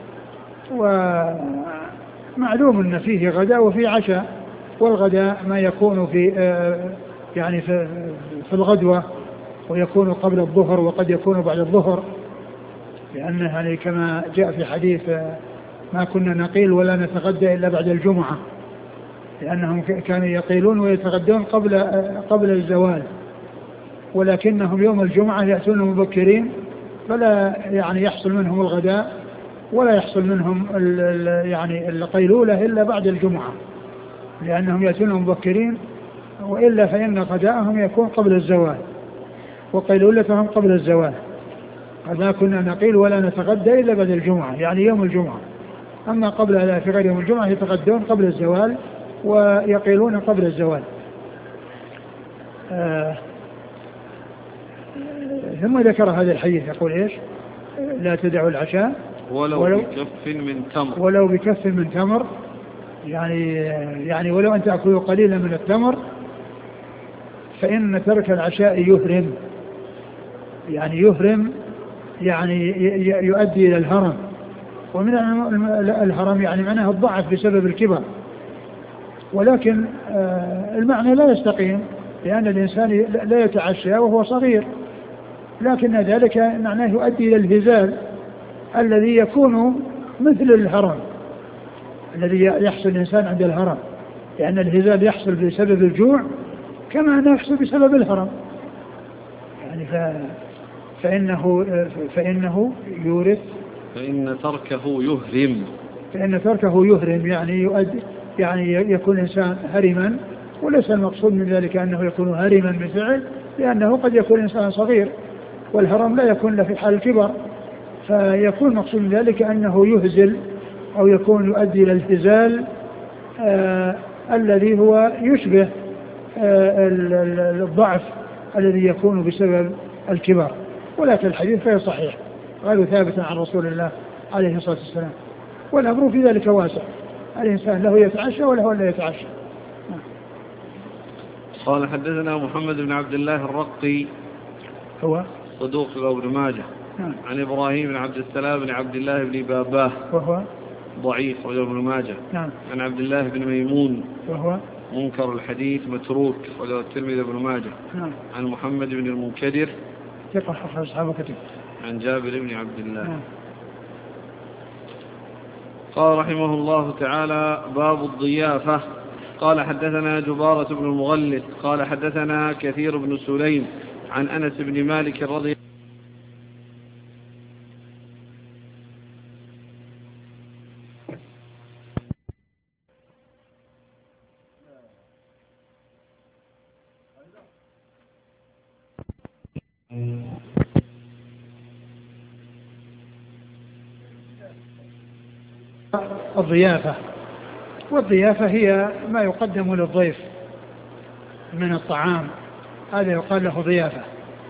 Speaker 2: ومعلوم أن فيه غداء وفيه عشاء، والغداء ما يكون في يعني في الغدوة ويكون قبل الظهر وقد يكون بعد الظهر، لأنه يعني كما جاء في حديث ما كنا نقيل ولا نتغدى إلا بعد الجمعة، لأنهم كانوا يقيلون ويتغدون قبل قبل الزوال، ولكنهم يوم الجمعة يأتون مبكرين فلا يعني يحصل منهم الغداء ولا يحصل منهم يعني القيلولة إلا بعد الجمعة، لأنهم يأتون مبكرين، وإلا فإن غداءهم يكون قبل الزوال وقيلولتهم قبل الزوال. ما كنا نقيل ولا نتغدى إلا بعد الجمعة، يعني يوم الجمعة، أما قبل لا في غير يوم الجمعة يتغدون قبل الزوال ويقيلون قبل الزوال. آه ثم ذكر هذا الحديث يقول إيش؟ لا تدعوا العشاء
Speaker 1: ولو, ولو بكف من تمر
Speaker 2: ولو بكف من تمر، يعني يعني ولو أن تأكلوا قليلا من التمر فإن ترك العشاء يهرم، يعني يهرم يعني يؤدي إلى الهرم، ومن الهرم يعني معناه الضعف بسبب الكبر، ولكن المعنى لا يستقيم لأن الإنسان لا يتعشى وهو صغير، لكن ذلك معناه يؤدي إلى الهزال الذي يكون مثل الهرم الذي يحصل الإنسان عند الهرم، لأن الهزال يحصل بسبب الجوع كما أنه يحصل بسبب الهرم، يعني ف... فإنه فإنه يورث
Speaker 1: فإن تركه يهرم
Speaker 2: فإن تركه يهرم يعني يؤدي يعني يكون إنسان هرما، وليس المقصود من ذلك أنه يكون هرما بفعل، لأنه قد يكون إنسان صغير والهرم لا يكون له في حال الكبر، فيكون مقصود من ذلك أنه يهزل أو يكون يؤدي إلى الهزال آه الذي هو يشبه آه الضعف الذي يكون بسبب الكبر. ولكن الحديث فهي صحيح غير ثابت عن رسول الله عليه الصلاة والسلام، والأمر في ذلك واسع، الإنسان له يتعشى وله لا يتعشى.
Speaker 1: قال حدثنا محمد بن عبد الله الرقي
Speaker 2: هو
Speaker 1: صدوق ابن ماجه
Speaker 2: نعم.
Speaker 1: عن إبراهيم بن عبد السلام بن عبد الله بن باباه
Speaker 2: وهو
Speaker 1: ضعيف رجل ابن ماجه
Speaker 2: نعم.
Speaker 1: عن عبد الله بن ميمون
Speaker 2: وهو
Speaker 1: منكر الحديث متروك وله الترمذي بن ماجه
Speaker 2: نعم.
Speaker 1: عن محمد بن المنكدر
Speaker 2: ثقة أخرج أصحابه كتب
Speaker 1: عن جابر بن عبد الله
Speaker 2: نعم.
Speaker 1: قال رحمه الله تعالى باب الضيافة. قال حدثنا جبارة بن المغلث قال حدثنا كثير بن سليم عن أنس بن مالك رضي
Speaker 2: الضيافة. والضيافة هي ما يقدم للضيف من الطعام، هذا يقال له ضيافة.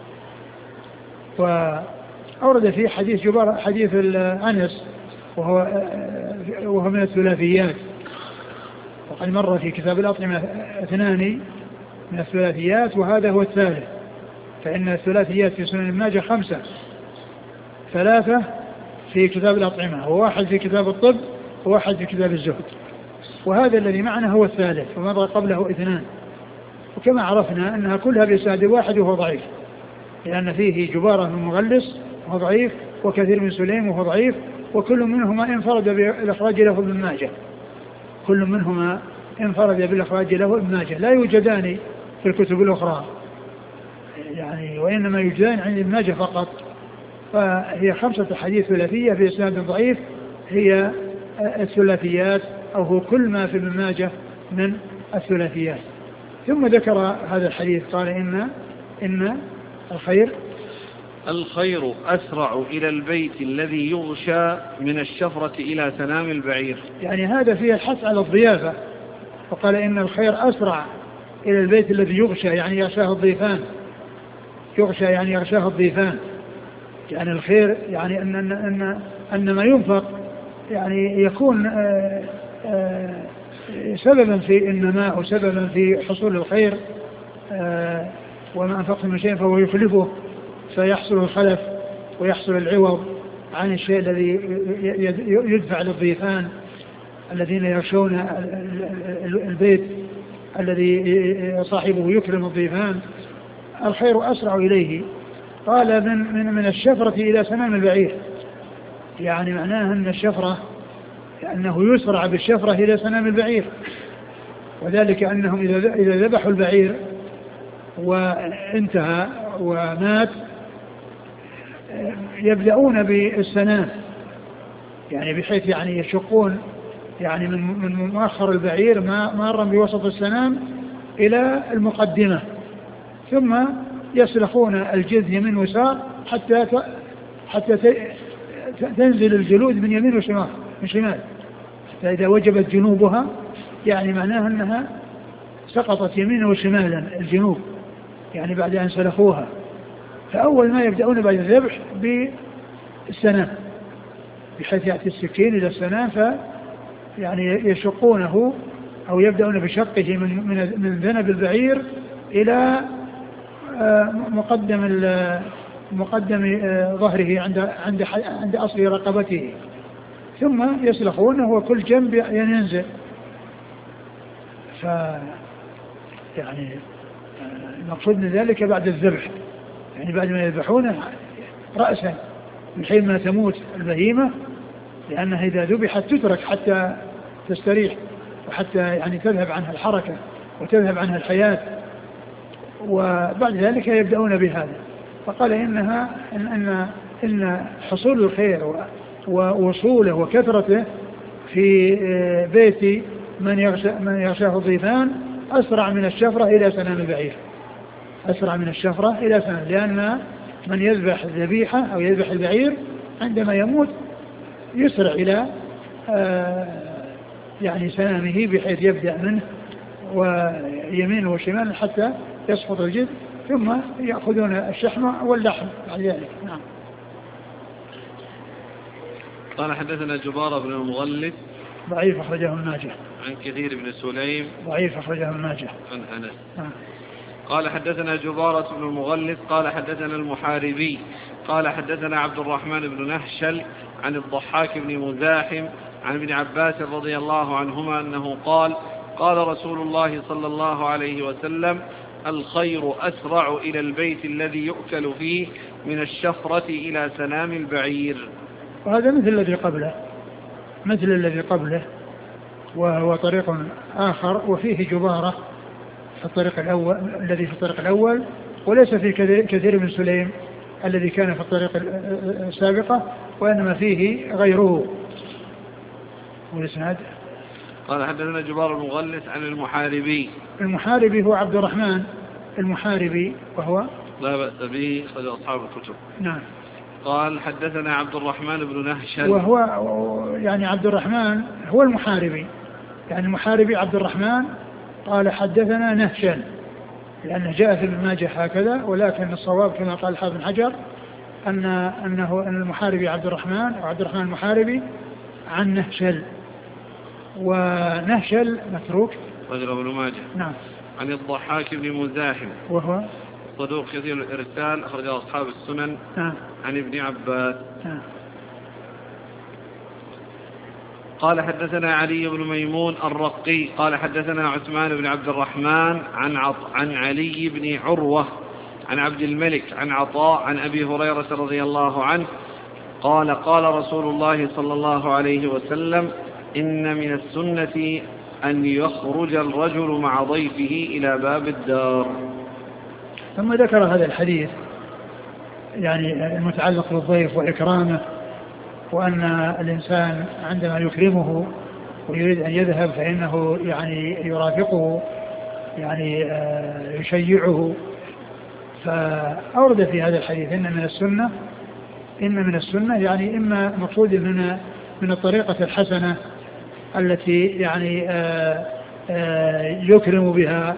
Speaker 2: وأورد فيه حديث جبار حديث أنس وهو وهو من الثلاثيات، وقد مر في كتاب الأطعمة اثنان من الثلاثيات وهذا هو الثالث، فإن الثلاثيات في سنن ابن ماجه خمسة، ثلاثة في كتاب الأطعمة وواحد في كتاب الطب وواحد في كتاب الزهد، وهذا الذي معنا هو الثالث ومر قبله اثنان. وكما عرفنا أنها كلها بإسناد واحد وهو ضعيف، لأن فيه جبارة بن مغلس وهو ضعيف وكثير من سليم وهو ضعيف، وكل منهما انفرد بالإخراج له ابن ماجه كل منهما انفرد بالإخراج له ابن ماجه لا يوجدان في الكتب الأخرى يعني، وإنما يوجدان عند ابن ماجه فقط. فهي خمسة حديث ثلاثية في إسناد ضعيف، هي الثلاثيات أو هو كل ما في ابن ماجه من الثلاثيات. ثم ذكر هذا الحديث قال إن إن الخير
Speaker 1: الخير أسرع إلى البيت الذي يغشى من الشفرة إلى سنام البعير،
Speaker 2: يعني هذا فيه الحث على الضيافة، وقال إن الخير أسرع إلى البيت الذي يغشى يعني يغشاه الضيفان، يغشى يعني يغشاه الضيفان، يعني الخير يعني أن أن أن, أن ما ينفق يعني يكون آآ آآ سببا في النماء وسببا في حصول الخير، وما أنفقتم من شيء فهو يخلفه، فيحصل الخلف ويحصل العوض عن الشيء الذي يدفع للضيفان الذين يغشون البيت الذي صاحبه يكرم الضيفان. الخير أسرع إليه. قال من من من الشفرة إلى سنام البعير، يعني معناه أن الشفرة أنه يسرع بالشفرة إلى سنام البعير، وذلك أنهم إذا إذا ذبحوا البعير وانتهى ومات يبدأون بالسنام، يعني بحيث يعني يشقون يعني من من مؤخر البعير ما مارا بوسط السنام إلى المقدمة، ثم يسلخون الجلد يمين ويسار حتى حتى تنزل الجلود من يمين وشمال من شمال، فإذا وجبت جنوبها يعني معناها أنها سقطت يمينا وشمالا الجنوب، يعني بعد أن سلخوها. فأول ما يبدأون بعد الذبح بالسنام، بحيث يأتي السكين إلى السنام ف يعني يشقونه أو يبدأون بشقه من من من ذنب البعير إلى مقدم مقدم ظهره عند عند عند أصل رقبته، ثم يسلخونه وكل جنب ينزل. ف يعني المقصود من ذلك بعد الذبح، يعني بعد ما يذبحونه رأسا من حين ما تموت البهيمة، لأنها إذا ذبحت تترك حتى تستريح وحتى يعني تذهب عنها الحركة وتذهب عنها الحياة، وبعد ذلك يبدأون بهذا. فقال إنها إن, إن, إن حصول الخير ووصوله وكثرته في بيت من يغشى من يغشاه الضيفان أسرع من الشفرة إلى سنام البعير، أسرع من الشفرة إلى سنام، لأن من يذبح الذبيحة أو يذبح البعير عندما يموت يسرع إلى يعني سنامه بحيث يبدأ منه ويمينه وشماله حتى يسقط الجلد، ثم يأخذون الشحم واللحم بعد ذلك. نعم.
Speaker 1: قال حدثنا جبارة بن المغلث
Speaker 2: ضعيف أخرجه الماجه.
Speaker 1: عن كثير بن سليم
Speaker 2: ضعيف أخرجه الماجه.
Speaker 1: عن أنس.
Speaker 2: نعم.
Speaker 1: قال حدثنا جبارة بن المغلث قال حدثنا المحاربي قال حدثنا عبد الرحمن بن نهشل عن الضحاك بن مزاحم عن ابن عباس رضي الله عنهما أنه قال قال رسول الله صلى الله عليه وسلم الخير أسرع إلى البيت الذي يؤكل فيه من الشفرة إلى سنام البعير.
Speaker 2: وهذا مثل الذي قبله مثل الذي قبله وهو طريق آخر وفيه جبارة في الطريق الأول الذي في الطريق الأول، وليس في كثير من سليم الذي كان في الطريق السابقة، وإنما فيه غيره. والإسناد
Speaker 1: قال حدثنا جبار بن مغلث عن المحاربي.
Speaker 2: المحاربي هو عبد الرحمن المحاربي وهو
Speaker 1: لا بأس به خرج أصحاب الكتب.
Speaker 2: نعم.
Speaker 1: قال حدثنا عبد الرحمن بن نهشل
Speaker 2: وهو يعني عبد الرحمن هو المحاربي، يعني المحاربي عبد الرحمن قال حدثنا نهشل، لأنه جاء في ابن ماجه هكذا، ولكن الصواب كما قال حافظ بن حجر أن أنه أن المحاربي عبد الرحمن أو عبد الرحمن المحاربي عن نهشل، ونهشل متروك
Speaker 1: رجل ابن ماجه.
Speaker 2: نعم.
Speaker 1: عن الضحاك بن مزاحم وهو صدوق كثير الإرسال أخرج أصحاب السنن.
Speaker 2: نعم.
Speaker 1: عن ابن عباس.
Speaker 2: نعم.
Speaker 1: قال حدثنا علي بن ميمون الرقي قال حدثنا عثمان بن عبد الرحمن عن عط... عن علي بن عروة عن عبد الملك عن عطاء عن أبي هريرة رضي الله عنه قال قال رسول الله صلى الله عليه وسلم إن من السنة أن يخرج الرجل مع ضيفه إلى باب الدار.
Speaker 2: ثم ذكر هذا الحديث يعني المتعلق بالضيف وإكرامه، وأن الإنسان عندما يكرمه ويريد أن يذهب فإنه يعني يرافقه يعني يشيعه. فأورد في هذا الحديث إن من السنة إن من السنة يعني إما مقصود من من الطريقة الحسنة التي يعني يكرم بها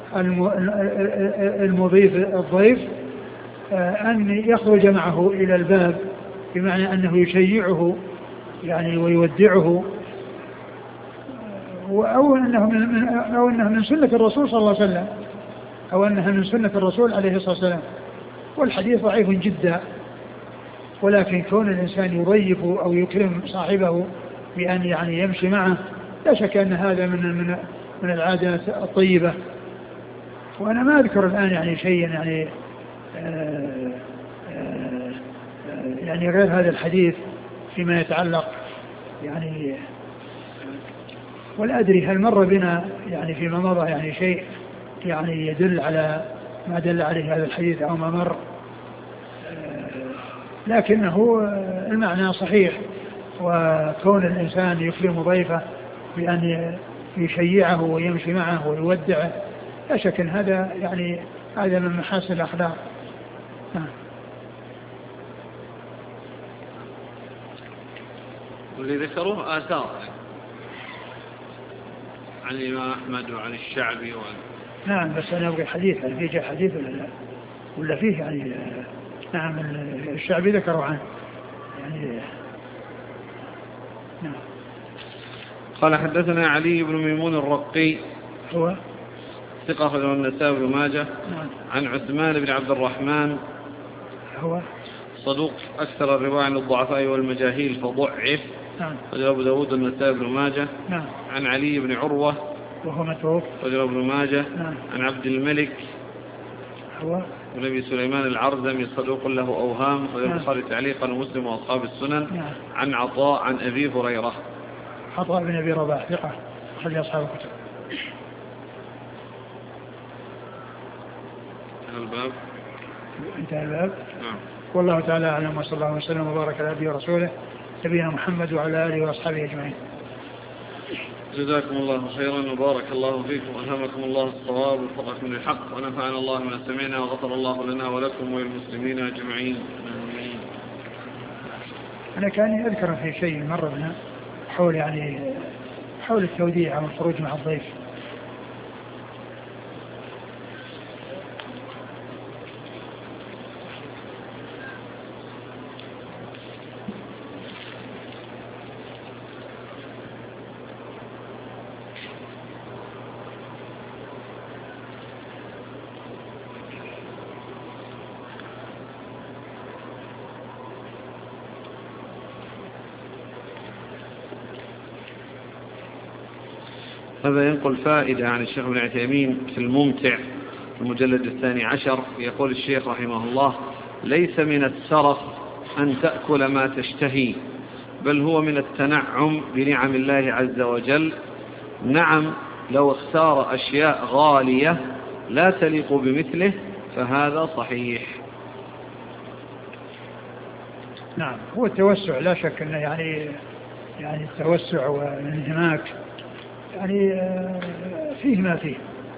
Speaker 2: المضيف الضيف أن يخرج معه إلى الباب، بمعنى أنه يشيعه يعني ويودعه، أو أنه من أو أنه من سنة الرسول صلى الله عليه وسلم أو أنها من سنة الرسول عليه الصلاة والسلام. والحديث ضعيف جدا، ولكن كون الإنسان يضيف أو يكرم صاحبه بأن يعني يمشي معه لا شك أن هذا من من من العادات الطيبة. وأنا ما أذكر الآن يعني شيئا يعني آآ آآ يعني غير هذا الحديث فيما يتعلق يعني، ولا أدري هل مر بنا يعني فيما مضى يعني شيء يعني يدل على ما دل عليه هذا الحديث أو ما مر، لكنه المعنى صحيح. وكون الإنسان يكرم ضيفه بأن يشيعه ويمشي معه ويودعه لا شك أن هذا يعني هذا من محاسن الأخلاق.
Speaker 1: واللي ذكروه آثار عن الإمام أحمد وعن الشعبي وعن
Speaker 2: نعم. بس أنا أبغى حديث، هل فيه جاء حديث ولا لا ولا فيه يعني نعم الشعبي ذكروا عنه يعني نعم.
Speaker 1: قال حدثنا علي بن ميمون الرقي
Speaker 2: هو
Speaker 1: ثقة أخرجه النسائي بن ماجه.
Speaker 2: نعم.
Speaker 1: عن عثمان بن عبد الرحمن
Speaker 2: هو صدوق
Speaker 1: أكثر الرواية عن الضعفاء والمجاهيل فضعف.
Speaker 2: نعم.
Speaker 1: أخرجه أبو داود النسائي بن ماجه.
Speaker 2: نعم.
Speaker 1: عن علي بن عروة
Speaker 2: وهو متروك
Speaker 1: أخرجه ابن ماجه.
Speaker 2: نعم.
Speaker 1: عن عبد الملك
Speaker 2: هو
Speaker 1: ونبي سليمان العرزمي صدوق له أوهام أخرجه البخاري تعليقا ومسلم وأصحاب السنن.
Speaker 2: نعم.
Speaker 1: عن عطاء عن أبي هريرة
Speaker 2: عطاء بن أبي رباح ثقة أخرج أصحاب الكتب.
Speaker 1: الباب
Speaker 2: انتهى الباب.
Speaker 1: نعم.
Speaker 2: والله تعالى أعلم، وصلى الله وسلم وبارك على نبينا ورسوله نبينا محمد وعلى آله وأصحابه أجمعين.
Speaker 1: جزاكم الله خيرا وبارك الله فيكم وألهمكم الله الصواب ووفقكم للحق ونفعنا الله ما سمعنا وغفر الله لنا ولكم وللمسلمين أجمعين. آمين.
Speaker 2: أنا كان أذكر في شيء مر بنا حول يعني حول التوديع أو الخروج مع الضيف.
Speaker 1: هذا ينقل فائدة عن الشيخ ابن عثيمين في الممتع المجلد الثاني عشر. يقول الشيخ رحمه الله: ليس من السرف أن تأكل ما تشتهي، بل هو من التنعم بنعم الله عز وجل. نعم، لو اختار أشياء غالية لا تليق بمثله فهذا صحيح.
Speaker 2: نعم، هو التوسع لا شك أنه يعني يعني التوسع والانهماك يعني فيه ما فيه.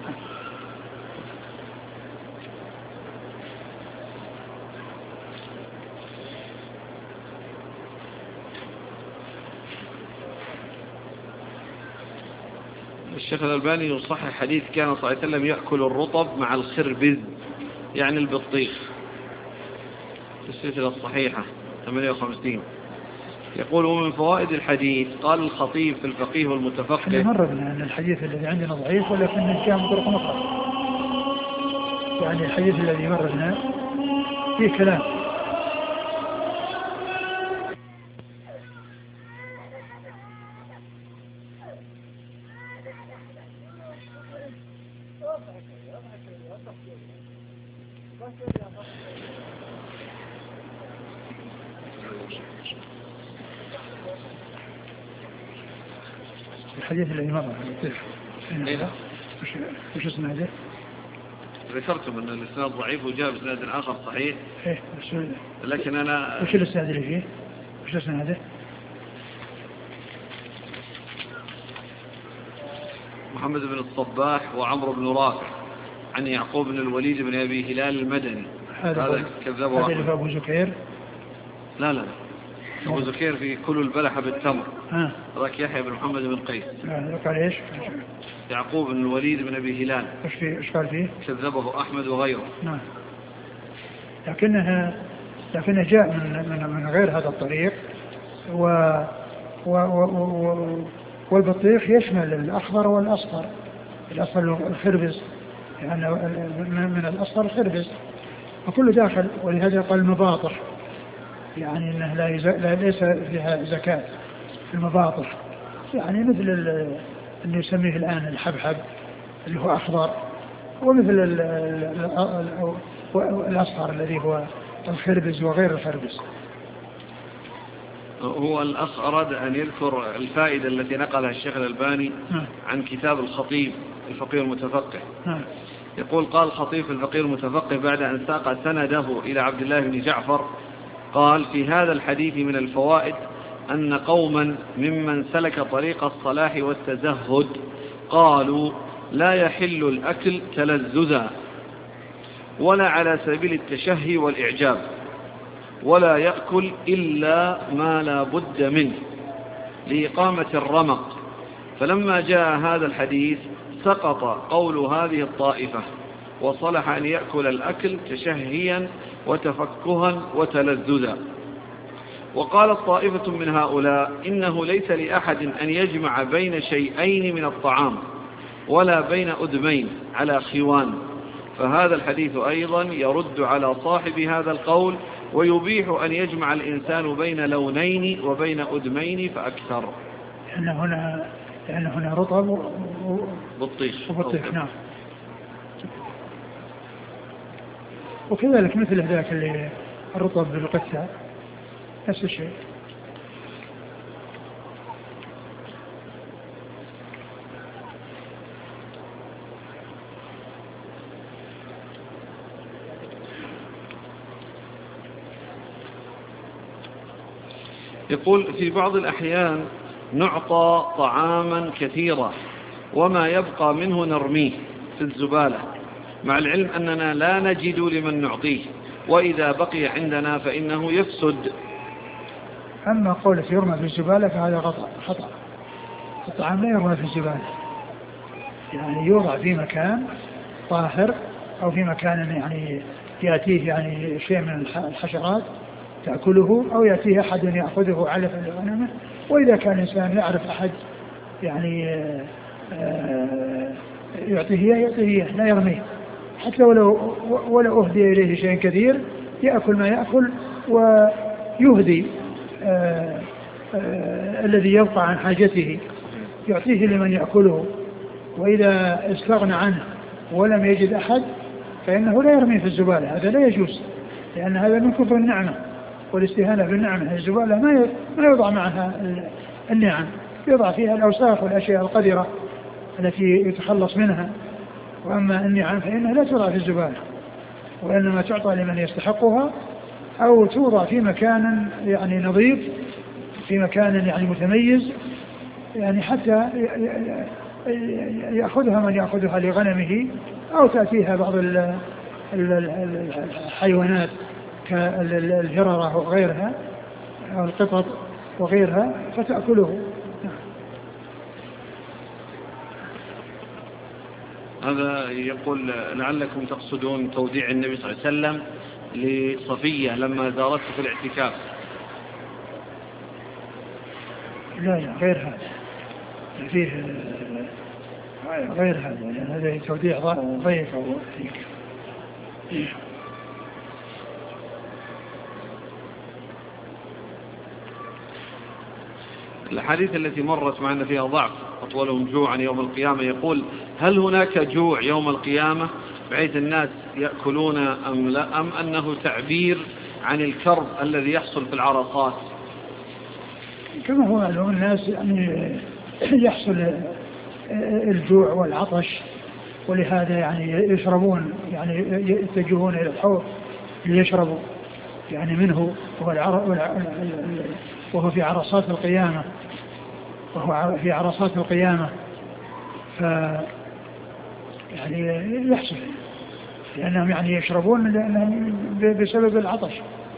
Speaker 1: الشيخ الألباني يصحح حديث كان صلى الله عليه وسلم يأكل الرطب مع الخربز، يعني البطيخ، في السلسلة الصحيحة ثمانية وخمسين. يقول: ومن فوائد الحديث قال الخطيب في الفقيه والمتفقه.
Speaker 2: مر بنا أن الحديث الذي عندنا ضعيف ولكن كان بطرق أخرى، يعني الحديث الذي مر بنا فيه كلام. الحديث الذي مر
Speaker 1: إيه؟
Speaker 2: وش اسمه هذا؟
Speaker 1: ذكرتم أن الإسناد ضعيف وجاء بإسناد آخر صحيح.
Speaker 2: إيه
Speaker 1: لكن أنا
Speaker 2: وش الإسناد اللي فيه؟ وش اسمه هذا؟
Speaker 1: محمد بن الصباح وعمرو بن رافع عن يعقوب بن الوليد بن أبي هلال المدني.
Speaker 2: هذا كذبه. هذا اللي في أبو زكير؟
Speaker 1: لا لا أبو زكير في كل البلحة بالتمر.
Speaker 2: ها.
Speaker 1: ذاك يحيى بن محمد بن قيس.
Speaker 2: ذاك على إيش؟
Speaker 1: يعقوب بن الوليد بن أبي هلال.
Speaker 2: إيش فيه؟ إيش قال فيه؟
Speaker 1: كذبه أحمد وغيره.
Speaker 2: نعم. لكنها لكنه جاء من من من غير هذا الطريق، و و و و والبطيخ يشمل الأخضر والأصفر. الأصفر الخربز، يعني من الأصفر الخربز وكل داخل، ولهذا قال المباطح، يعني انه لا, يز... لا ليس فيها زكاة في المباطح، يعني مثل ال... اللي يسميه الآن الحبحب اللي هو أخضر، ومثل ال... ال... الأصفر الذي هو الخربز وغير الخربز.
Speaker 1: هو الأخ أراد أن يذكر الفائدة التي نقلها الشيخ الألباني عن كتاب الخطيب الفقيه المتفقه. يقول: قال الخطيب في الفقيه المتفقه بعد أن ساق سنده إلى عبد الله بن جعفر، قال: في هذا الحديث من الفوائد أن قوما ممن سلك طريق الصلاح والتزهد قالوا: لا يحل الأكل تلذذا ولا على سبيل التشهي والإعجاب، ولا يأكل إلا ما لا بد منه لإقامة الرمق. فلما جاء هذا الحديث سقط قول هذه الطائفة، وصلح أن يأكل الأكل تشهيا وتفكها وتلذذا. وقالت طائفة من هؤلاء: إنه ليس لأحد أن يجمع بين شيئين من الطعام ولا بين أدمين على خوان، فهذا الحديث أيضا يرد على صاحب هذا القول، ويبيح أن يجمع الإنسان بين لونين وبين أدمين فأكثر.
Speaker 2: لأن هنا لأن هنا رطب
Speaker 1: وبطيخ.
Speaker 2: وبطيخ. نعم. وكذلك مثل ذاك اللي الرطب بالقثة نفس الشيء.
Speaker 1: يقول في بعض الأحيان نعطى طعاما كثيرا وما يبقى منه نرميه في الزبالة، مع العلم أننا لا نجد لمن نعطيه، وإذا بقي عندنا فإنه يفسد.
Speaker 2: أما قولة يرمى في الزبالة فهذا خطأ. الطعام لا يرمى في الزبالة، يعني يوضع في مكان طاهر أو في مكان يعني يأتيه يعني شيء من الحشرات تأكله، أو يأتيه أحد يأخذه علفا لغنمه. وإذا كان الإنسان يعرف أحد يعني يعطيه يعطيه لا يرميه، حتى ولو ولو أهدي إليه شيء كثير يأكل ما يأكل ويهدي آآ آآ الذي يبقى عن حاجته يعطيه لمن يأكله. وإذا استغنى عنه ولم يجد أحد فإنه لا يرميه في الزبالة، هذا لا يجوز، لأن هذا من كفر النعمة والاستهانة بالنعمة. الزبالة ما ما يوضع معها النعم، يوضع فيها الأوساخ والأشياء القذرة التي يتخلص منها. وأما النعم فإنها لا توضع في الزبالة، وإنما تعطى لمن يستحقها، أو توضع في مكان يعني نظيف، في مكان يعني متميز، يعني حتى يأخذها من يأخذها لغنمه، أو تأتيها بعض الحيوانات كالهررة وغيرها أو القطط وغيرها فتأكله.
Speaker 1: هذا يقول لعلكم تقصدون توديع النبي صلى الله عليه وسلم لصفية لما زارته في الاعتكاف.
Speaker 2: لا لا غير هذا، فيه غير هذا، لأن هذا توديع ضيف أو
Speaker 1: الحديث التي مرت معنا فيها ضعف أطولهم جوعا يوم القيامة، يقول هل هناك جوع يوم القيامة بحيث الناس يأكلون أم لا، أم أنه تعبير عن الكرب الذي يحصل في العرصات؟
Speaker 2: كما هو معلوم الناس يعني يحصل الجوع والعطش، ولهذا يعني يشربون، يعني يتجهون إلى الحوض ليشربوا يعني منه، وهو, العر... وهو في عرصات القيامة، وهو في عرصات القيامة ف يعني يحصل لأنهم يعني يشربون لأنهم بسبب العطش.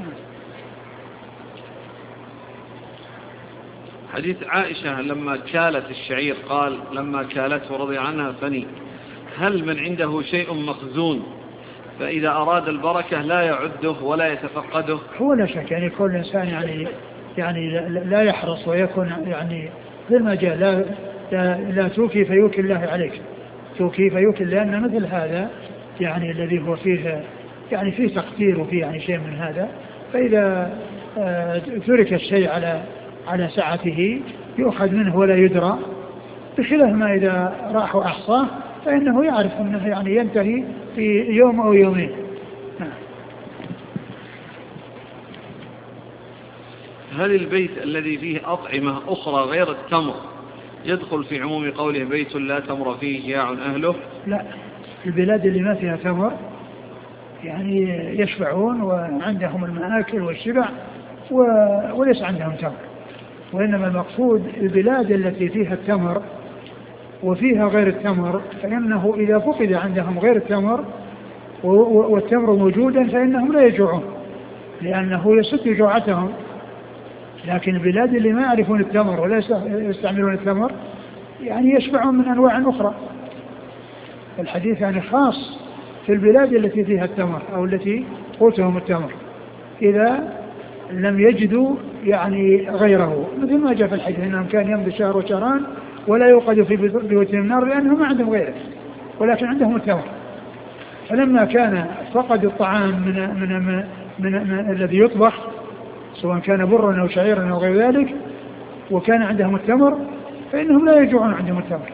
Speaker 1: حديث عائشة لما كالت الشعير قال لما كالته رضي عنها فني، هل من عنده شيء مخزون فإذا أراد البركة لا يعده ولا يتفقده؟
Speaker 2: هو لا شك يعني كل إنسان يعني يعني لا يحرص ويكون يعني في المجال لا, لا, لا توكي فيوكي الله عليك، توكي فيوكي، لأن مثل هذا يعني الذي هو فيه يعني فيه تقدير وفيه يعني شيء من هذا، فإذا آه ترك الشيء على على سعته يؤخذ منه ولا يدرى، بخلاف ما إذا راح وأحصاه فإنه يعرف أنه يعني ينتهي في يوم أو يومين.
Speaker 1: هل البيت الذي فيه أطعمة أخرى غير التمر يدخل في عموم قوله بيت لا تمر فيه جاع أهله؟
Speaker 2: لا، البلاد اللي ما فيها تمر يعني يشبعون وعندهم المآكل والشبع وليس عندهم تمر، وإنما المقصود البلاد التي فيها التمر وفيها غير التمر، فإنه إذا فقد عندهم غير التمر والتمر موجودا فإنهم لا يجوعون لأنه يسد جوعتهم. لكن البلاد اللي ما يعرفون التمر ولا يستعملون التمر يعني يشبعون من أنواع أخرى. الحديث يعني خاص في البلاد التي فيها التمر أو التي قوتهم التمر إذا لم يجدوا يعني غيره، مثل ما جاء في الحديث أنهم كان يمضي شهر وشهران ولا يوقد في بيوتهم نار لأنهم ما عندهم غيره ولكن عندهم التمر. فلما كان فقد الطعام من, من, من, من, من الذي يطبخ سواء كان برا أو شعيرا أو غير ذلك وكان عندهم التمر فإنهم لا يجوعون عندهم التمر.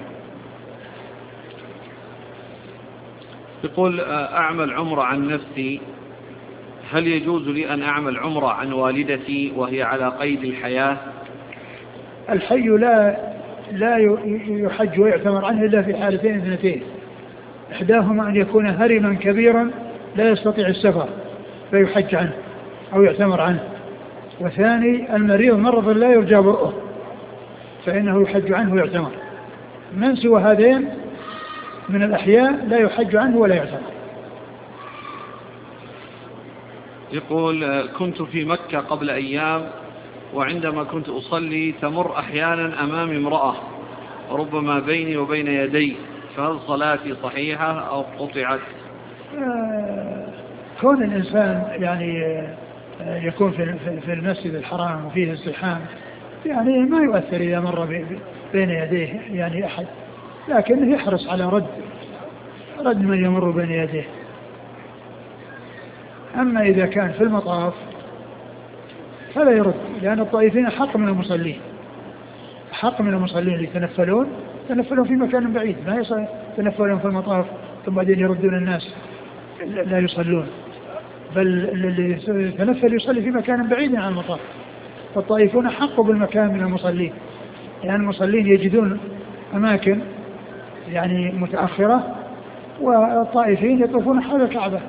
Speaker 1: يقول أعمل عمرة عن نفسي، هل يجوز لي أن أعمل عمرة عن والدتي وهي على قيد الحياة؟
Speaker 2: الحي لا لا يحج ويعتمر عنه إلا في حالتين اثنتين، إحداهما أن يكون هرما كبيرا لا يستطيع السفر فيحج عنه أو يعتمر عنه، وثاني المريض مرض لا يرجى برؤه فإنه يحج عنه ويعتمر. من سوى هذين من الأحياء لا يحج عنه ولا يعتمر.
Speaker 1: يقول كنت في مكة قبل أيام، وعندما كنت أصلي تمر أحيانا أمامي امرأة ربما بيني وبين يدي، فهل صلاتي صحيحة أو قطعت؟
Speaker 2: آه كون الإنسان يعني آه يكون في في المسجد الحرام وفيه ازدحام يعني ما يؤثر إذا مر بين يديه يعني أحد، لكنه يحرص على رد رد من يمر بين يديه. أما إذا كان في المطاف فلا يرد، لأن الطائفين حق من المصلين، حق من المصلين اللي يتنفلون يتنفلون في مكان بعيد، ما يتنفلون في المطاف ثم بعدين يردون الناس لا يصلون، بل اللي يتنفل يصلي في مكان بعيد عن المطاف. فالطائفون حق بالمكان من المصلين، لأن يعني المصلين يجدون أماكن يعني متأخرة، والطائفين يطوفون حول الكعبة.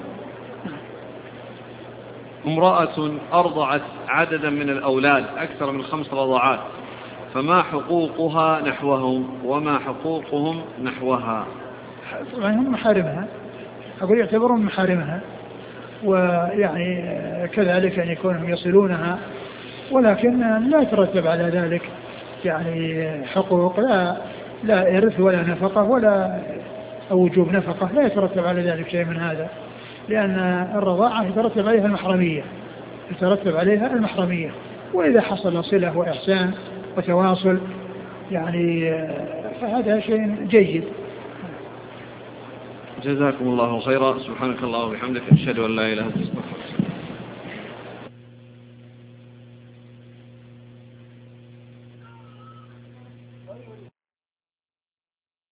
Speaker 1: امرأة أرضعت عددا من الأولاد أكثر من خمس رضعات، فما حقوقها نحوهم وما حقوقهم نحوها؟
Speaker 2: طبعا هم محارمها، أقول يعتبرون محارمها، ويعني كذلك أن يكونهم يصلونها، ولكن لا يترتب على ذلك يعني حقوق، لا لا إرث ولا نفقة ولا وجوب نفقة، لا يترتب على ذلك شيء من هذا، لأن الرضاعة يترتب عليها المحرمية، يترتب عليها المحرمية، وإذا حصل صلة وإحسان وتواصل يعني فهذا شيء جيد.
Speaker 1: جزاكم الله خيرا. سبحانك الله وبحمدك، أشهد أن لا إله إلا أنت.